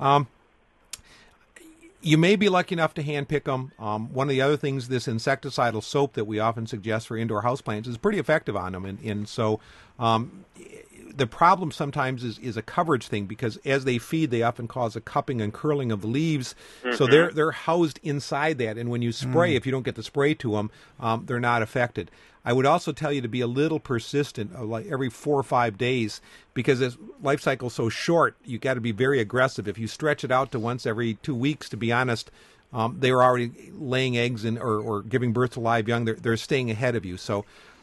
You may be lucky enough to handpick them. One of the other things, this insecticidal soap that we often suggest for indoor houseplants is pretty effective on them. And so the problem sometimes is a coverage thing, because as they feed, they often cause a cupping and curling of the leaves. Mm-hmm. So they're housed inside that. And when you spray, if you don't get the spray to them, they're not affected. I would also tell you to be a little persistent, like every 4 or 5 days, because this life cycle is so short. You got to be very aggressive. If you stretch it out to once every 2 weeks, to be honest, they were already laying eggs or giving birth to live young. They're staying ahead of you. So,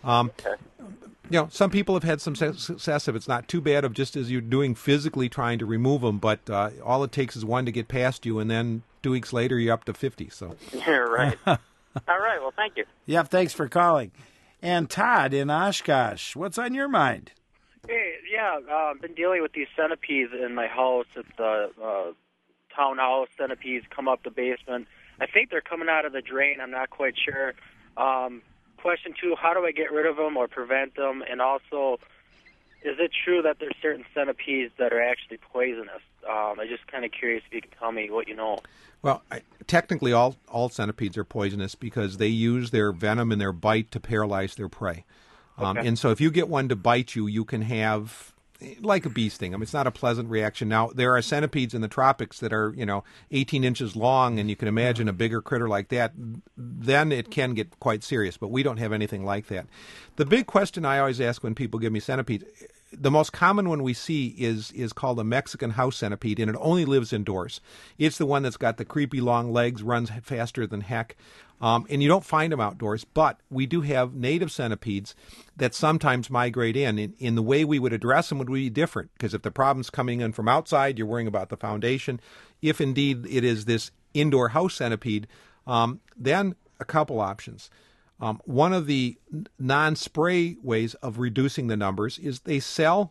some people have had some success if it's not too bad of just as you're doing physically trying to remove them. But all it takes is one to get past you, and then 2 weeks later you're up to 50. So you're right. All right. Well, thank you. Yep, thanks for calling. And Todd in Oshkosh, what's on your mind? Hey, yeah, I've been dealing with these centipedes in my house. It's townhouse centipedes come up the basement. I think they're coming out of the drain. I'm not quite sure. Question 2, how do I get rid of them or prevent them? And also, is it true that there's certain centipedes that are actually poisonous? I'm just kind of curious if you can tell me what you know. Well, technically all centipedes are poisonous because they use their venom and their bite to paralyze their prey. Okay. And so if you get one to bite you, you can have, like a bee sting. I mean, it's not a pleasant reaction. Now, there are centipedes in the tropics that are, 18 inches long, and you can imagine a bigger critter like that. Then it can get quite serious, but we don't have anything like that. The big question I always ask when people give me centipedes, the most common one we see is called a Mexican house centipede, and it only lives indoors. It's the one that's got the creepy long legs, runs faster than heck, and you don't find them outdoors. But we do have native centipedes that sometimes migrate in. In the way we would address them would be different, because if the problem's coming in from outside, you're worrying about the foundation. If indeed it is this indoor house centipede, then a couple options. One of the non-spray ways of reducing the numbers is they sell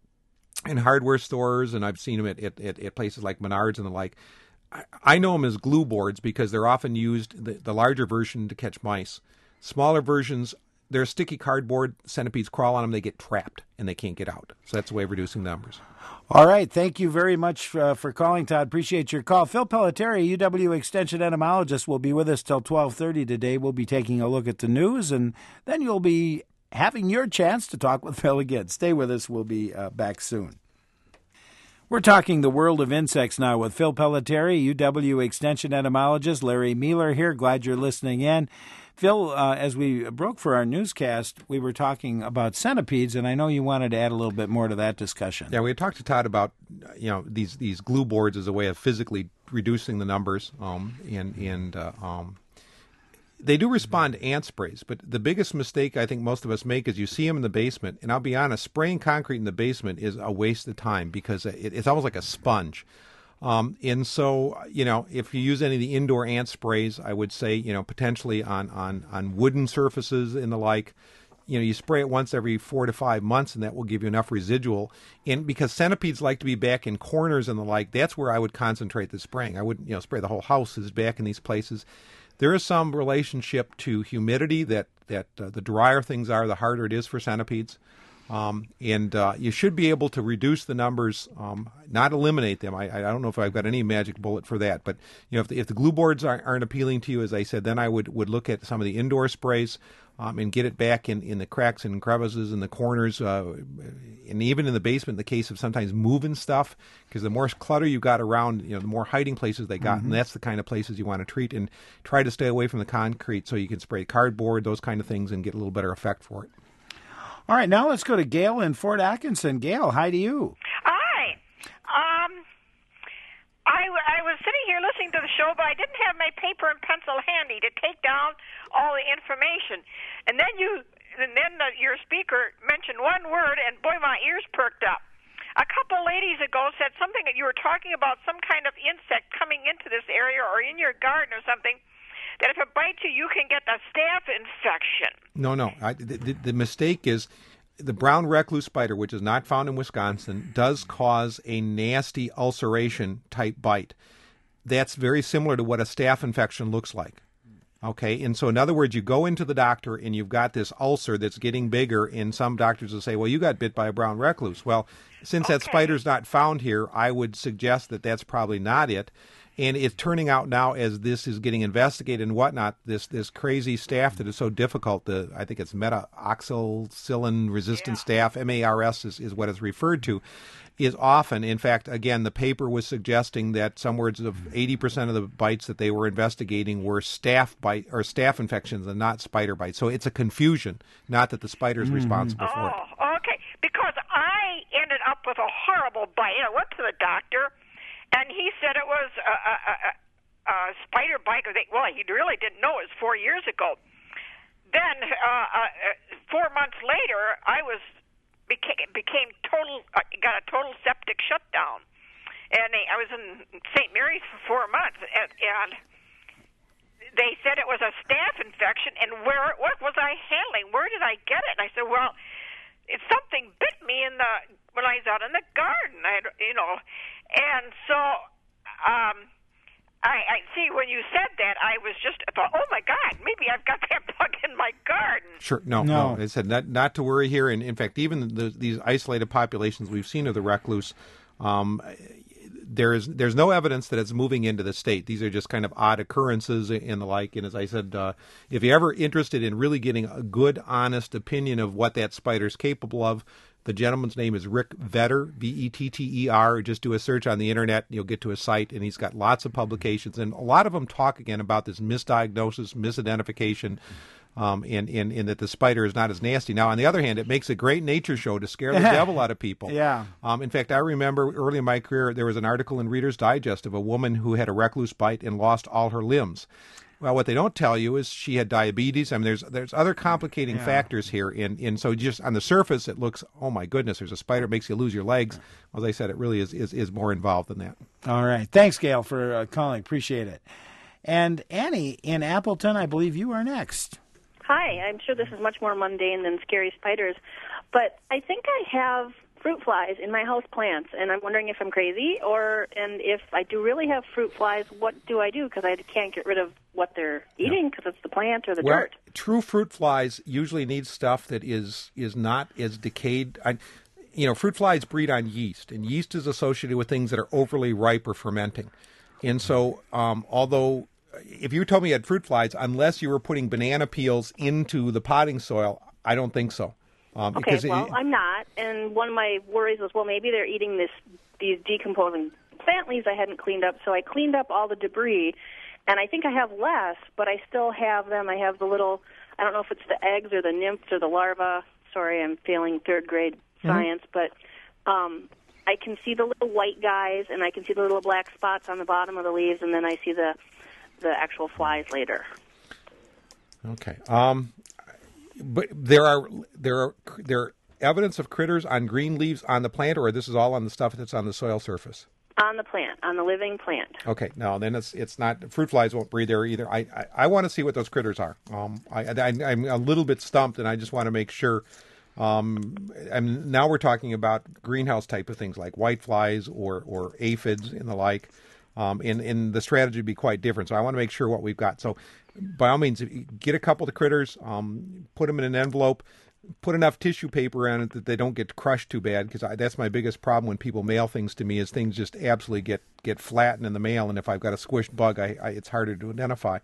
in hardware stores, and I've seen them at places like Menards and the like. I know them as glue boards because they're often used, the larger version, to catch mice. Smaller versions, they're sticky cardboard. Centipedes crawl on them, they get trapped, and they can't get out. So that's a way of reducing numbers. All right. Thank you very much for calling, Todd. Appreciate your call. Phil Pelletieri, UW Extension entomologist, will be with us till 12:30 today. We'll be taking a look at the news, and then you'll be having your chance to talk with Phil again. Stay with us. We'll be back soon. We're talking the world of insects now with Phil Pelletieri, UW Extension entomologist. Larry Mealer here. Glad you're listening in. Phil, as we broke for our newscast, we were talking about centipedes, and I know you wanted to add a little bit more to that discussion. Yeah, we had talked to Todd about these glue boards as a way of physically reducing the numbers, they do respond to ant sprays. But the biggest mistake I think most of us make is you see them in the basement, and I'll be honest, spraying concrete in the basement is a waste of time because it's almost like a sponge. And so, if you use any of the indoor ant sprays, I would say, potentially on wooden surfaces and the like, you spray it once every 4 to 5 months, and that will give you enough residual. And because centipedes like to be back in corners and the like, that's where I would concentrate the spraying. I wouldn't, spray the whole house is back in these places. There is some relationship to humidity that the drier things are, the harder it is for centipedes. You should be able to reduce the numbers, not eliminate them. I don't know if I've got any magic bullet for that, but if the glue boards aren't appealing to you, as I said, then I would look at some of the indoor sprays and get it back in the cracks and crevices and the corners, and even in the basement in the case of sometimes moving stuff, because the more clutter you got around, the more hiding places they got, and that's the kind of places you want to treat, and try to stay away from the concrete so you can spray cardboard, those kind of things, and get a little better effect for it. All right, now let's go to Gail in Fort Atkinson. Gail, hi to you. Hi. I was sitting here listening to the show, but I didn't have my paper and pencil handy to take down all the information. And then your speaker mentioned one word, and boy, my ears perked up. A couple ladies ago said something that you were talking about, some kind of insect coming into this area or in your garden or something, that if it bites you, you can get the staph infection. No. The mistake is the brown recluse spider, which is not found in Wisconsin, does cause a nasty ulceration type bite. That's very similar to what a staph infection looks like. Okay, and so in other words, you go into the doctor and you've got this ulcer that's getting bigger, and some doctors will say, well, you got bit by a brown recluse. Well, since that spider's not found here, I would suggest that that's probably not it. And it's turning out now, as this is getting investigated and whatnot, this crazy staph that is so difficult, I think it's methoxycillin-resistant staph, MARS is what it's referred to, is often, in fact, again, the paper was suggesting that somewhere of 80% of the bites that they were investigating were staph infections and not spider bites. So it's a confusion, not that the spider's responsible for it. Oh, okay. Because I ended up with a horrible bite. I went to the doctor, and he said it was a spider bite. Well, he really didn't know. It was 4 years ago. Then 4 months later, I became total. Got a total septic shutdown, and I was in St. Mary's for 4 months. And they said it was a staph infection, and what was I handling? Where did I get it? And I said, well, it's something bit me when I was out in the garden. And so I see when you said that, I was just thought, oh my God, maybe I've got that bug in my garden. Sure, no. I said not to worry here, and in fact, even these isolated populations we've seen of the recluse. There's no evidence that it's moving into the state. These are just kind of odd occurrences and the like. And as I said, if you're ever interested in really getting a good, honest opinion of what that spider's capable of, the gentleman's name is Rick Vetter, Vetter. Just do a search on the internet, and you'll get to his site, and he's got lots of publications. And a lot of them talk, again, about this misdiagnosis, misidentification, and that the spider is not as nasty. Now, on the other hand, it makes a great nature show to scare the devil out of people. Yeah. In fact, I remember early in my career, there was an article in Reader's Digest of a woman who had a recluse bite and lost all her limbs. Well, what they don't tell you is she had diabetes. I mean, there's other complicating factors here. And so just on the surface, it looks, oh, my goodness, there's a spider that makes you lose your legs. As I said, it really is more involved than that. All right. Thanks, Gail, for calling. Appreciate it. And Annie in Appleton, I believe you are next. Hi, I'm sure this is much more mundane than scary spiders, but I think I have fruit flies in my house plants, and I'm wondering if I'm crazy, and if I do really have fruit flies, what do I do? Because I can't get rid of what they're eating because it's the plant or the dirt. True fruit flies usually need stuff that is not as decayed. Fruit flies breed on yeast, and yeast is associated with things that are overly ripe or fermenting. And so, although if you told me you had fruit flies, unless you were putting banana peels into the potting soil, I don't think so. Okay, I'm not. And one of my worries was, well, maybe they're eating these decomposing plant leaves I hadn't cleaned up. So I cleaned up all the debris, and I think I have less, but I still have them. I have the little, I don't know if it's the eggs or the nymphs or the larvae. Sorry, I'm failing third grade science, but I can see the little white guys, and I can see the little black spots on the bottom of the leaves, and then I see the actual flies later. Okay. But there are evidence of critters on green leaves on the plant, or this is all on the stuff that's on the soil surface? On the plant, on the living plant. Okay. No, then it's not. Fruit flies won't breed there either. I want to see what those critters are. I'm a little bit stumped, and I just want to make sure. And now we're talking about greenhouse type of things like white flies or aphids and the like. And the strategy would be quite different. So I want to make sure what we've got. So by all means, get a couple of the critters, put them in an envelope, put enough tissue paper on it that they don't get crushed too bad, because that's my biggest problem when people mail things to me is things just absolutely get flattened in the mail, and if I've got a squished bug, it's harder to identify.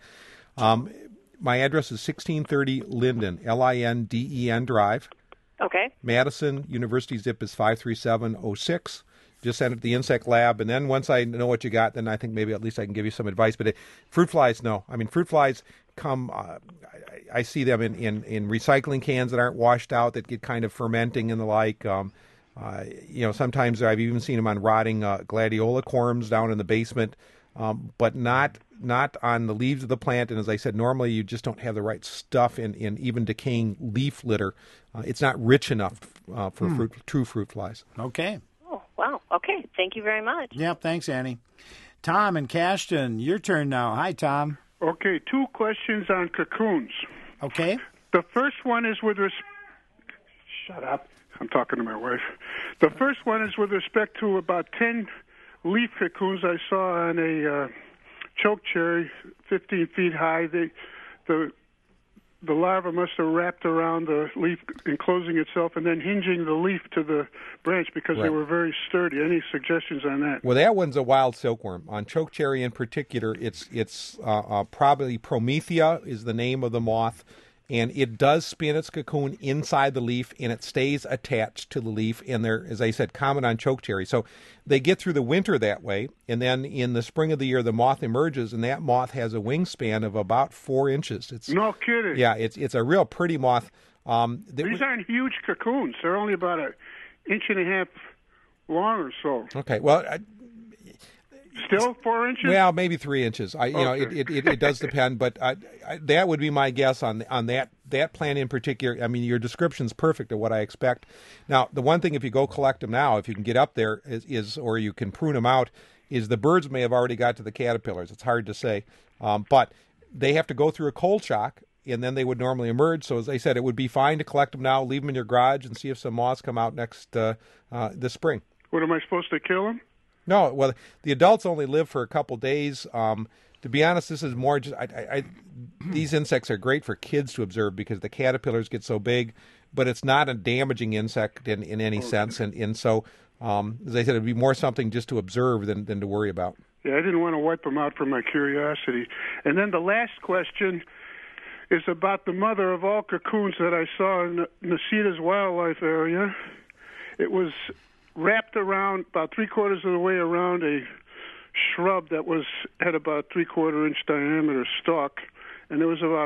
My address is 1630 Linden, Linden Drive. Okay. Madison, University zip is 53706. Just send it to the insect lab, and then once I know what you got, then I think maybe at least I can give you some advice. But fruit flies, no. I mean, fruit flies come, I see them in recycling cans that aren't washed out, that get kind of fermenting and the like. Sometimes I've even seen them on rotting gladiola corms down in the basement, but not on the leaves of the plant. And as I said, normally you just don't have the right stuff in even decaying leaf litter. It's not rich enough for true fruit flies. Okay. Wow. Okay. Thank you very much. Yep. Thanks, Annie. Tom and Cashton, your turn now. Hi, Tom. Okay. 2 questions on cocoons. Okay. The first one is Shut up. I'm talking to my wife. The first one is with respect to about 10 leaf cocoons I saw on a chokecherry, 15 feet high. The larva must have wrapped around the leaf, enclosing itself, and then hinging the leaf to the branch because they were very sturdy. Any suggestions on that? Well, that one's a wild silkworm. On chokecherry in particular, it's probably Promethea is the name of the moth, and it does spin its cocoon inside the leaf, and it stays attached to the leaf, and they're, as I said, common on chokecherry. So they get through the winter that way, and then in the spring of the year, the moth emerges, and that moth has a wingspan of about 4 inches. No kidding. Yeah, it's a real pretty moth. These aren't huge cocoons. They're only about 1.5 inches long or so. Okay, well... Still 4 inches? Well, maybe 3 inches. It does depend, but that would be my guess on that plant in particular. I mean, your description's perfect of what I expect. Now, the one thing, if you go collect them now, if you can get up there, is or you can prune them out, is the birds may have already got to the caterpillars. It's hard to say, but they have to go through a cold shock, and then they would normally emerge. So as I said, it would be fine to collect them now, leave them in your garage, and see if some moths come out next this spring. What, am I supposed to kill them? No, well, the adults only live for a couple days. To be honest, this is more just these insects are great for kids to observe because the caterpillars get so big, but it's not a damaging insect in any sense. And so, as I said, it would be more something just to observe than to worry about. Yeah, I didn't want to wipe them out for my curiosity. And then the last question is about the mother of all cocoons that I saw in Neceda's wildlife area. It was wrapped around about 3/4 of the way around a shrub that had about 3/4 inch diameter stalk, and it was about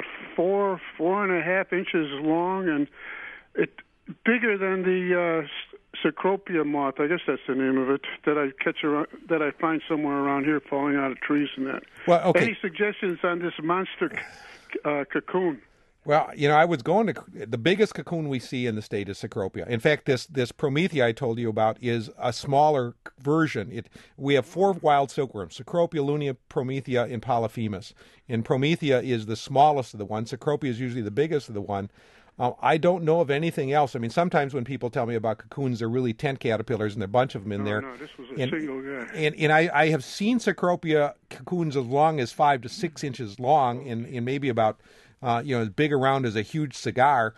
4.5 inches long, and it bigger than the Cecropia moth. I guess that's the name of it that I find somewhere around here falling out of trees and that. Well, okay. Any suggestions on this monster cocoon? Well, I was going to the biggest cocoon we see in the state is Cecropia. In fact, this Promethea I told you about is a smaller version. We have 4 wild silkworms: Cecropia, Lunia, Promethea, and Polyphemus. And Promethea is the smallest of the ones. Cecropia is usually the biggest of the one. I don't know of anything else. I mean, sometimes when people tell me about cocoons, they're really tent caterpillars, and there are a bunch of them in there. No, this was a single guy. And I have seen Cecropia cocoons as long as 5 to 6 inches long, and maybe about as big around as a huge cigar.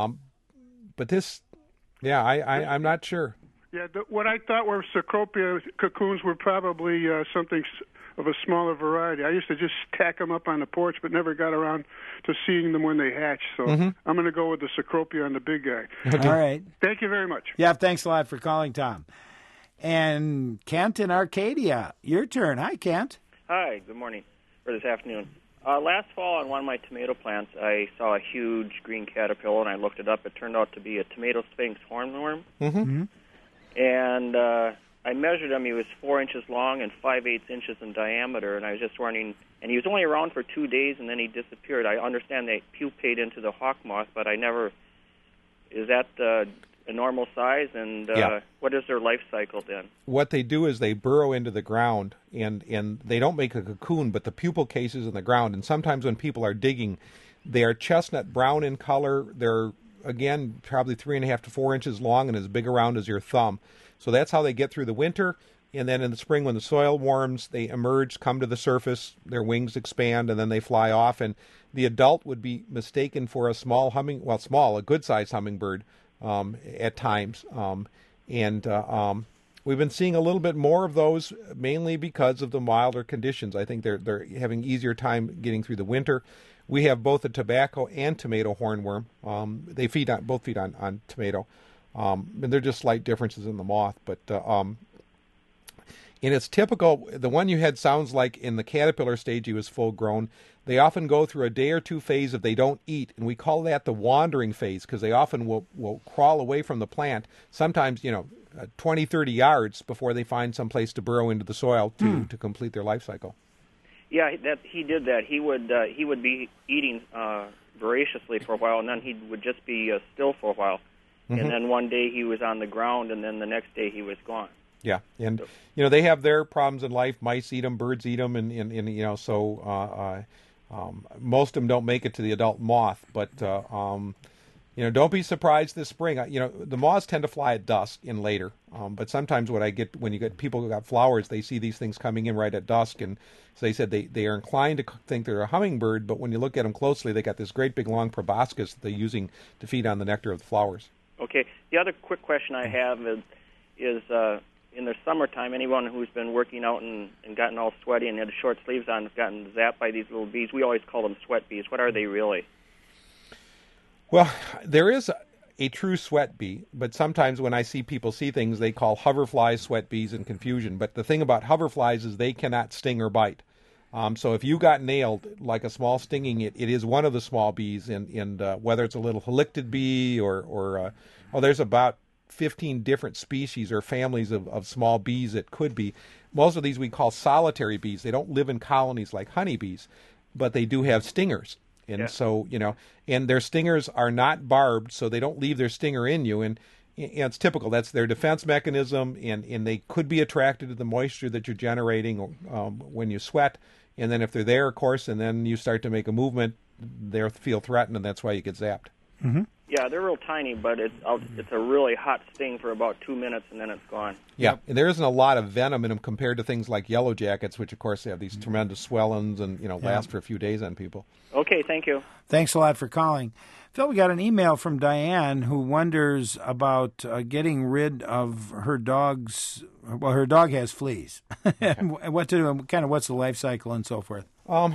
But this, I'm not sure. Yeah, what I thought were Cecropia cocoons were probably something of a smaller variety. I used to just tack them up on the porch, but never got around to seeing them when they hatch. So I'm going to go with the Cecropia on the big guy. Okay. All right. Thank you very much. Yeah, thanks a lot for calling, Tom. And Kent in Arcadia, your turn. Hi, Kent. Hi, good morning, or this afternoon. Last fall on one of my tomato plants, I saw a huge green caterpillar, and I looked it up. It turned out to be a tomato sphinx hornworm. Mm-hmm. And I measured him. He was 4 inches long and 5/8 inches in diameter, and I was just wondering, and he was only around for 2 days, and then he disappeared. I understand they pupate into the hawk moth, but is that a normal size, and what is their life cycle then? What they do is they burrow into the ground, and they don't make a cocoon, but the pupal case is in the ground. And sometimes when people are digging, they are chestnut brown in color. They're, again, probably 3.5 to 4 inches long and as big around as your thumb. So that's how they get through the winter. And then in the spring, when the soil warms, they emerge, come to the surface, their wings expand, and then they fly off. And the adult would be mistaken for a a good-sized hummingbird at times. We've been seeing a little bit more of those, mainly because of the milder conditions. I think they're having easier time getting through the winter. We have both a tobacco and tomato hornworm. They both feed on tomato. And they're just slight differences in the moth, but and it's typical. The one you had sounds like in the caterpillar stage he was full grown. They often go through a day or two phase if they don't eat, and we call that the wandering phase because they often will crawl away from the plant, sometimes 20, 30 yards before they find some place to burrow into the soil to complete their life cycle. Yeah, he did that. He would be eating voraciously for a while, and then he would just be still for a while. Mm-hmm. And then one day he was on the ground, and then the next day he was gone. Yeah, and they have their problems in life. Mice eat them, birds eat them, and most of them don't make it to the adult moth. But don't be surprised this spring. The moths tend to fly at dusk and later. But sometimes when you get people who got flowers, they see these things coming in right at dusk, and as they said, they are inclined to think they're a hummingbird. But when you look at them closely, they got this great big long proboscis that they're using to feed on the nectar of the flowers. Okay. The other quick question I have is in the summertime, anyone who's been working out and gotten all sweaty and had short sleeves on has gotten zapped by these little bees. We always call them sweat bees. What are they really? Well, there is a true sweat bee, but sometimes when I see people see things, they call hoverflies sweat bees in confusion. But the thing about hoverflies is they cannot sting or bite. So if you got nailed like a small stinging, it is one of the small bees, and whether it's a little halictid bee or there's about 15 different species or families of small bees it could be. Most of these we call solitary bees. They don't live in colonies like honeybees, but they do have stingers. And so, and their stingers are not barbed, so they don't leave their stinger in you. And it's typical. That's their defense mechanism, and they could be attracted to the moisture that you're generating when you sweat. And then if they're there, of course, and then you start to make a movement, they feel threatened, and that's why you get zapped. Mm-hmm. Yeah, they're real tiny, but it's a really hot sting for about 2 minutes, and then it's gone. Yeah, and there isn't a lot of venom in them compared to things like yellow jackets, which, of course, have these tremendous swellings and, last for a few days on people. Okay, thank you. Thanks a lot for calling. Phil, we got an email from Diane who wonders about getting rid of her dog's... Well, her dog has fleas. What to do, kind of what's the life cycle and so forth?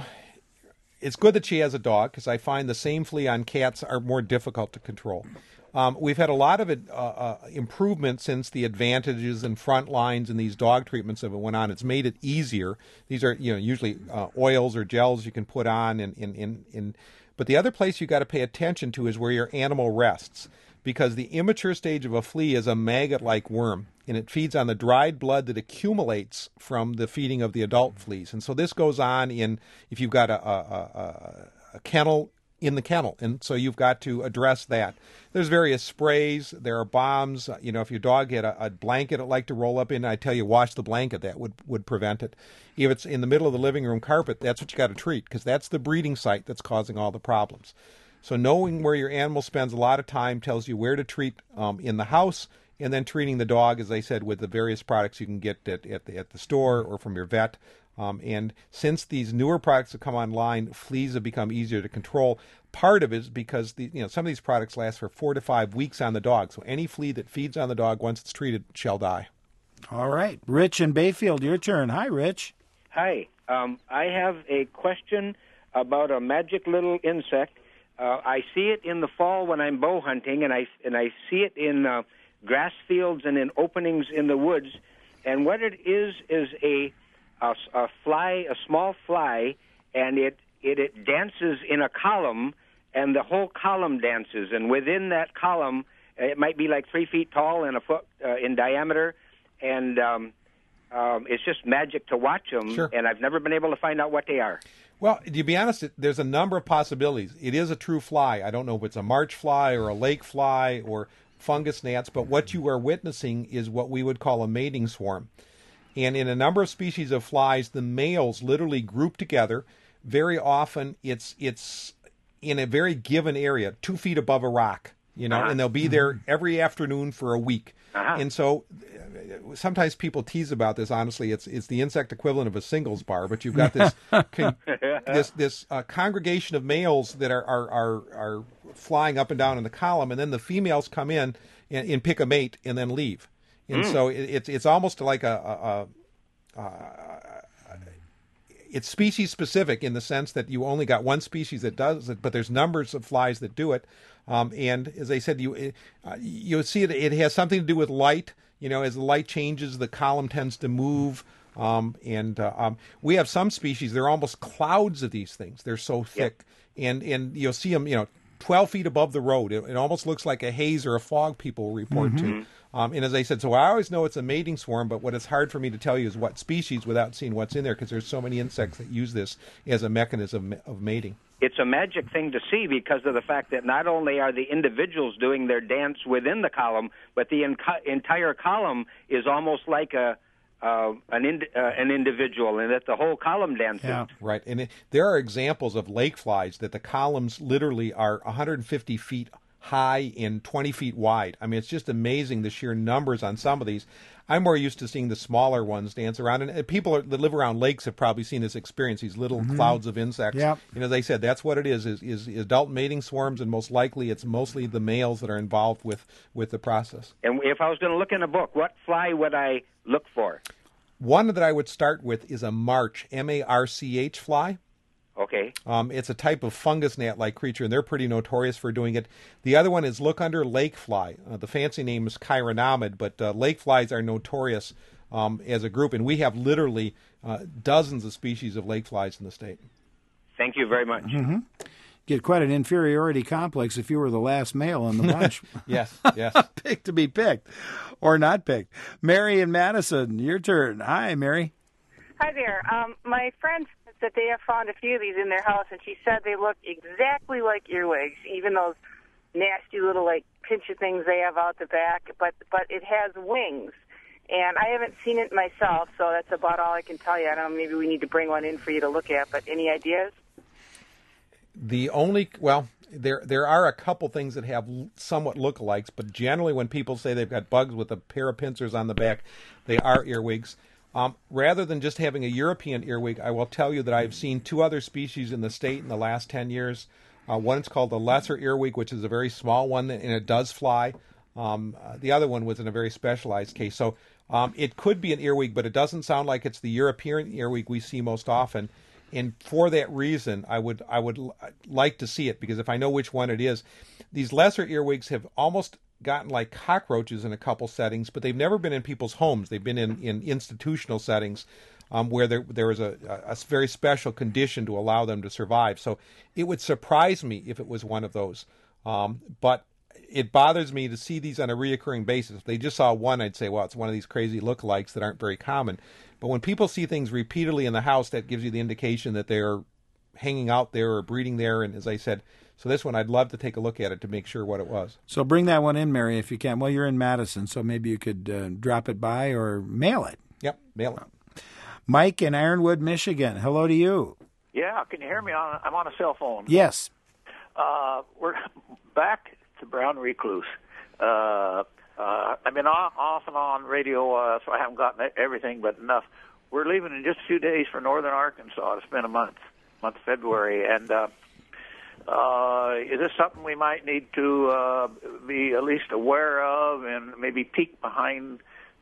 It's good that she has a dog, because I find the same flea on cats are more difficult to control. We've had a lot of improvement since the advantages and front lines and these dog treatments that went on. It's made it easier. These are usually oils or gels you can put on. But the other place you got to pay attention to is where your animal rests, because the immature stage of a flea is a maggot-like worm, and it feeds on the dried blood that accumulates from the feeding of the adult fleas. And so this goes on if you've got a kennel in the kennel, and so you've got to address that. There's various sprays. There are bombs. If your dog had a blanket it liked to roll up in, I tell you, wash the blanket. That would prevent it. If it's in the middle of the living room carpet, that's what you got to treat, because that's the breeding site that's causing all the problems. So knowing where your animal spends a lot of time tells you where to treat in the house, and then treating the dog, as I said, with the various products you can get at the store or from your vet. And since these newer products have come online, fleas have become easier to control. Part of it is because some of these products last for 4 to 5 weeks on the dog. So any flea that feeds on the dog, once it's treated, shall die. All right. Rich in Bayfield, your turn. Hi, Rich. Hi. I have a question about a magic little insect. I see it in the fall when I'm bow hunting, and I see it in grass fields and in openings in the woods. And what it is a fly, a small fly, and it dances in a column, and the whole column dances. And within that column, it might be like 3 feet tall and a foot in diameter, and it's just magic to watch them. Sure. And I've never been able to find out what they are. Well, to be honest, there's a number of possibilities. It is a true fly. I don't know if it's a march fly or a lake fly or fungus gnats, but what you are witnessing is what we would call a mating swarm. And in a number of species of flies, the males literally group together. Very often, it's in a very given area, 2 feet above a rock, and they'll be there every afternoon for a week. And so sometimes people tease about this. Honestly, it's the insect equivalent of a singles bar, but you've got this this congregation of males that are flying up and down in the column, and then the females come in and pick a mate and then leave. And so it's almost like it's species specific in the sense that you only got one species that does it, but there's numbers of flies that do it. And as I said, you'll see it has something to do with light. As the light changes, the column tends to move. We have some species, they're almost clouds of these things. They're so thick. Yep. And you'll see them, 12 feet above the road. It almost looks like a haze or a fog people report to. And as I said, so I always know it's a mating swarm, but what is hard for me to tell you is what species without seeing what's in there, because there's so many insects that use this as a mechanism of mating. It's a magic thing to see because of the fact that not only are the individuals doing their dance within the column, but the entire column is almost like an individual, and that the whole column dances. Yeah. Right. And there are examples of lake flies that the columns literally are 150 feet high and 20 feet wide. I mean, it's just amazing the sheer numbers on some of these. I'm more used to seeing the smaller ones dance around, and people that live around lakes have probably seen this experience, these little clouds of insects. Yep. As I said, that's what it is adult mating swarms, and most likely it's mostly the males that are involved with the process. And if I was going to look in a book, what fly would I look for? One that I would start with is a march, M-A-R-C-H fly. Okay. It's a type of fungus gnat-like creature, and they're pretty notorious for doing it. The other one is look under lake fly. The fancy name is chironomid, but lake flies are notorious as a group, and we have literally dozens of species of lake flies in the state. Thank you very much. Mm-hmm. Get quite an inferiority complex if you were the last male in the bunch. Yes. Picked to be picked or not picked. Mary in Madison, your turn. Hi, Mary. Hi there. My friend said that they have found a few of these in their house, and she said they look exactly like earwigs, even those nasty little, pinchy things they have out the back, but it has wings. And I haven't seen it myself, so that's about all I can tell you. I don't know, maybe we need to bring one in for you to look at, but any ideas? There are a couple things that have somewhat lookalikes, but generally when people say they've got bugs with a pair of pincers on the back, they are earwigs. Rather than just having a European earwig, I will tell you that I've seen 2 other species in the state in the last 10 years. One is called the lesser earwig, which is a very small one, and it does fly. The other one was in a very specialized case. So it could be an earwig, but it doesn't sound like it's the European earwig we see most often. And for that reason, I would like to see it, because if I know which one it is, these lesser earwigs have almost gotten like cockroaches in a couple settings, but they've never been in people's homes. They've been in institutional settings where there is a very special condition to allow them to survive. So it would surprise me if it was one of those. But it bothers me to see these on a reoccurring basis. If they just saw one, I'd say, well, it's one of these crazy lookalikes that aren't very common. But when people see things repeatedly in the house, that gives you the indication that they're hanging out there or breeding there. And as I said, so this one, I'd love to take a look at it to make sure what it was. So bring that one in, Mary, if you can. Well, you're in Madison, so maybe you could drop it by or mail it. Yep, mail it. Mike in Ironwood, Michigan. Hello to you. Yeah, can you hear me? I'm on a cell phone. Yes. We're back to brown recluse. I've been off and on radio, so I haven't gotten everything, but enough. We're leaving in just a few days for northern Arkansas to spend a month of February, and is this something we might need to be at least aware of and maybe peek behind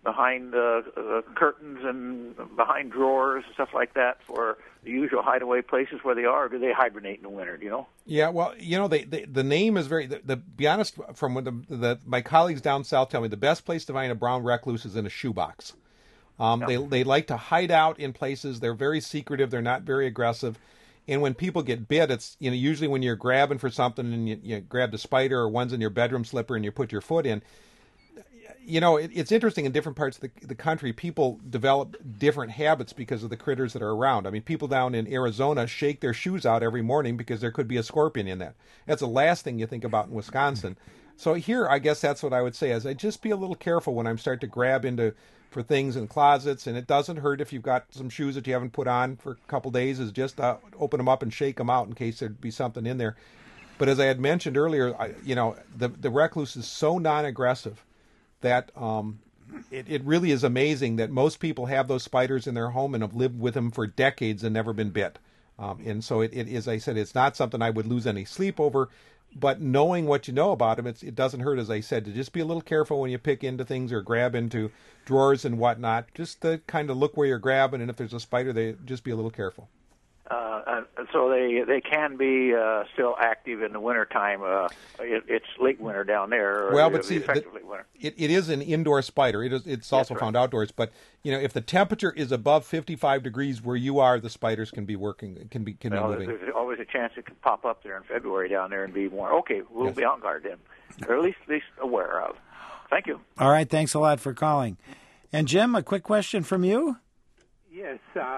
curtains and behind drawers and stuff like that for the usual hideaway places where they are, or do they hibernate in the winter, do you know? Yeah, well, you know, the name is very, to be honest, from what my colleagues down south tell me, the best place to find a brown recluse is in a shoebox. They like to hide out in places. They're very secretive. They're not very aggressive. And when people get bit, it's, you know, usually when you're grabbing for something and you grab the spider or one's in your bedroom slipper and you put your foot in. You know, it's interesting in different parts of the country, people develop different habits because of the critters that are around. I mean, people down in Arizona shake their shoes out every morning because there could be a scorpion in that. That's the last thing you think about in Wisconsin. So here, I guess that's what I would say is I just be a little careful when I'm starting to grab for things in closets, and it doesn't hurt if you've got some shoes that you haven't put on for a couple days, is just open them up and shake them out in case there'd be something in there. But as I had mentioned earlier, the recluse is so non-aggressive that it really is amazing that most people have those spiders in their home and have lived with them for decades and never been bit. And so it is, I said, it's not something I would lose any sleep over, but knowing what you know about them, it doesn't hurt, as I said, to just be a little careful when you pick into things or grab into drawers and whatnot, just to kind of look where you're grabbing, and if there's a spider, just be a little careful. So they can be still active in the wintertime. It's late winter down there. Well, but see, effectively winter. It is an indoor spider. It's also found outdoors. But you know, if the temperature is above 55 degrees where you are, the spiders can be working. Can be moving. There's always a chance it could pop up there in February down there and be warm. Okay, we'll be on guard then, or at least aware of. Thank you. All right, thanks a lot for calling. And Jim, a quick question from you. Yes,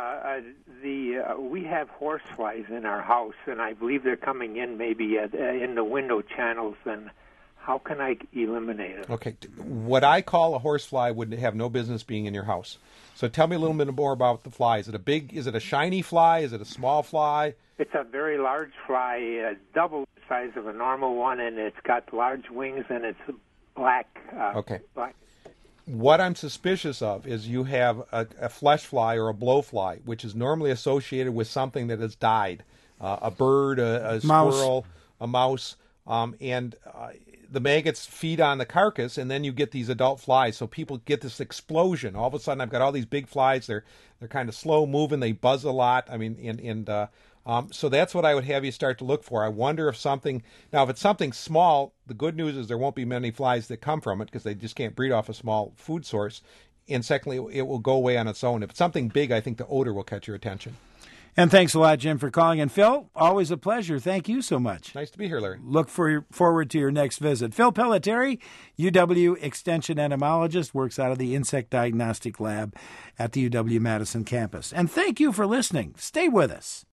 we have horseflies in our house, and I believe they're coming in maybe in the window channels. And how can I eliminate it? Okay, what I call a horsefly would have no business being in your house. So tell me a little bit more about the fly. Is it a shiny fly? Is it a small fly? It's a very large fly, double the size of a normal one, and it's got large wings, and it's black. Okay. Black. What I'm suspicious of is you have a flesh fly or a blowfly, which is normally associated with something that has died, a bird, a squirrel, a mouse, and the maggots feed on the carcass, and then you get these adult flies. So people get this explosion. All of a sudden, I've got all these big flies. They're kind of slow moving. They buzz a lot. I mean, so that's what I would have you start to look for. I wonder if if it's something small, the good news is there won't be many flies that come from it because they just can't breed off a small food source. And secondly, it will go away on its own. If it's something big, I think the odor will catch your attention. And thanks a lot, Jim, for calling. And Phil, always a pleasure. Thank you so much. Nice to be here, Larry. Look forward to your next visit. Phil Pelletieri, UW Extension entomologist, works out of the Insect Diagnostic Lab at the UW-Madison campus. And thank you for listening. Stay with us.